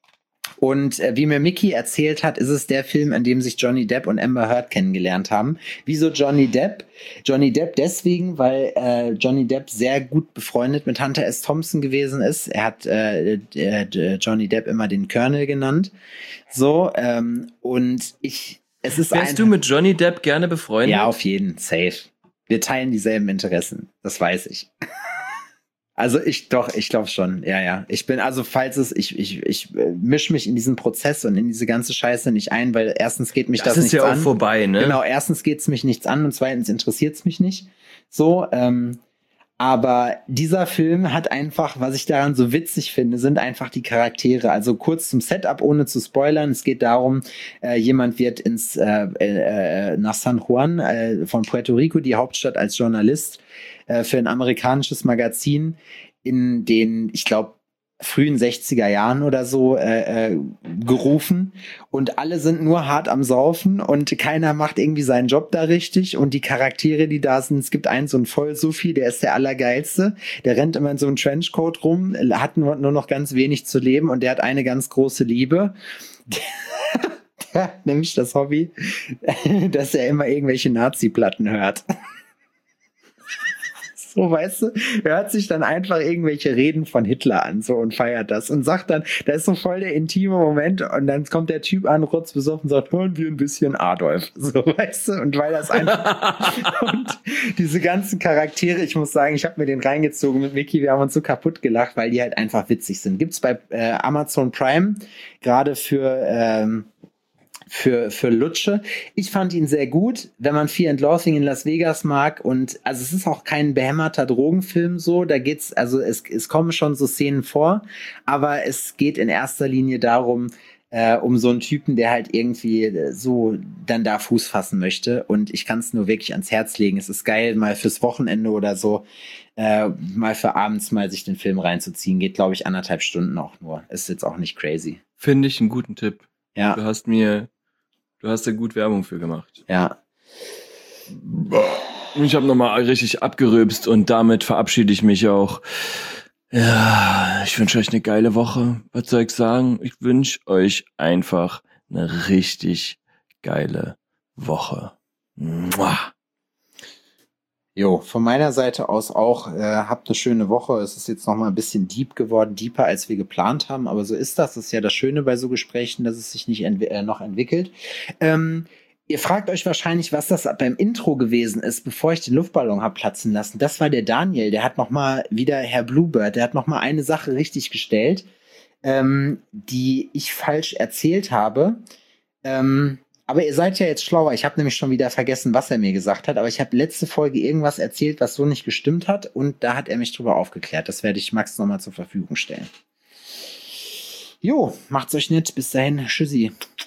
Und äh, wie mir Mickey erzählt hat, ist es der Film, in dem sich Johnny Depp und Amber Heard kennengelernt haben. Wieso Johnny Depp? Johnny Depp deswegen, weil äh, Johnny Depp sehr gut befreundet mit Hunter S. Thompson gewesen ist. Er hat äh, äh, Johnny Depp immer den Colonel genannt. So, ähm, und ich, es ist Wärst ein, du mit Johnny Depp gerne befreundet? ja, auf jeden, safe. Wir teilen dieselben Interessen, das weiß ich. Also ich doch, ich glaube schon, ja, ja. Ich bin, also falls es, ich, ich, ich äh, mische mich in diesen Prozess und in diese ganze Scheiße nicht ein, weil erstens geht mich das, das ist nichts ja auch an. vorbei, ne? Genau, erstens geht's mich nichts an und zweitens interessiert's mich nicht. So, ähm, aber dieser Film hat einfach, was ich daran so witzig finde, sind einfach die Charaktere. Also kurz zum Setup, ohne zu spoilern. Es geht darum, äh, jemand wird ins äh, äh, nach San Juan äh, von Puerto Rico, die Hauptstadt, als Journalist äh, für ein amerikanisches Magazin in den, ich glaube, frühen sechziger Jahren oder so äh, äh, gerufen und alle sind nur hart am Saufen und keiner macht irgendwie seinen Job da richtig und die Charaktere, die da sind, es gibt einen, so einen Voll-Sufi, der ist der Allergeilste, der rennt immer in so einem Trenchcoat rum, hat nur, nur noch ganz wenig zu leben und der hat eine ganz große Liebe. Der hat nämlich das Hobby, dass er immer irgendwelche Nazi-Platten hört. So, weißt du, hört sich dann einfach irgendwelche Reden von Hitler an, so, und feiert das und sagt dann, da ist so voll der intime Moment und dann kommt der Typ an, rotzbesoffen und sagt, hören wir ein bisschen Adolf, so, weißt du, und weil das einfach und diese ganzen Charaktere, ich muss sagen, ich habe mir den reingezogen mit Mickey, wir haben uns so kaputt gelacht, weil die halt einfach witzig sind. Gibt's bei äh, Amazon Prime, gerade für ähm, für, für Lutsche. Ich fand ihn sehr gut, wenn man Fear and Loathing in Las Vegas mag und also es ist auch kein behämmerter Drogenfilm so, da geht's, also es, es kommen schon so Szenen vor, aber es geht in erster Linie darum, äh, um so einen Typen, der halt irgendwie so dann da Fuß fassen möchte und ich kann es nur wirklich ans Herz legen. Es ist geil, mal fürs Wochenende oder so, äh, mal für abends mal sich den Film reinzuziehen. Geht, glaube ich, anderthalb Stunden auch nur. Ist jetzt auch nicht crazy. Finde ich einen guten Tipp. Ja. Du hast mir, du hast da gut Werbung für gemacht. Ja. Ich habe nochmal richtig abgerülpst und damit verabschiede ich mich auch. Ja, ich wünsche euch eine geile Woche. Was soll ich sagen? Ich wünsche euch einfach eine richtig geile Woche. Mua. Jo, von meiner Seite aus auch, äh, habt eine schöne Woche. Es ist jetzt noch mal ein bisschen deep geworden, deeper als wir geplant haben, aber so ist das. Das ist ja das Schöne bei so Gesprächen, dass es sich nicht entwi- äh, noch entwickelt. Ähm, ihr fragt euch wahrscheinlich, was das beim Intro gewesen ist, bevor ich den Luftballon hab platzen lassen. Das war der Daniel, der hat noch mal wieder Herr Bluebird, der hat noch mal eine Sache richtig gestellt, ähm, die ich falsch erzählt habe. Ähm, Aber ihr seid ja jetzt schlauer. Ich habe nämlich schon wieder vergessen, was er mir gesagt hat. Aber ich habe letzte Folge irgendwas erzählt, was so nicht gestimmt hat. Und da hat er mich drüber aufgeklärt. Das werde ich Max nochmal zur Verfügung stellen. Jo, macht's euch nett. Bis dahin. Tschüssi.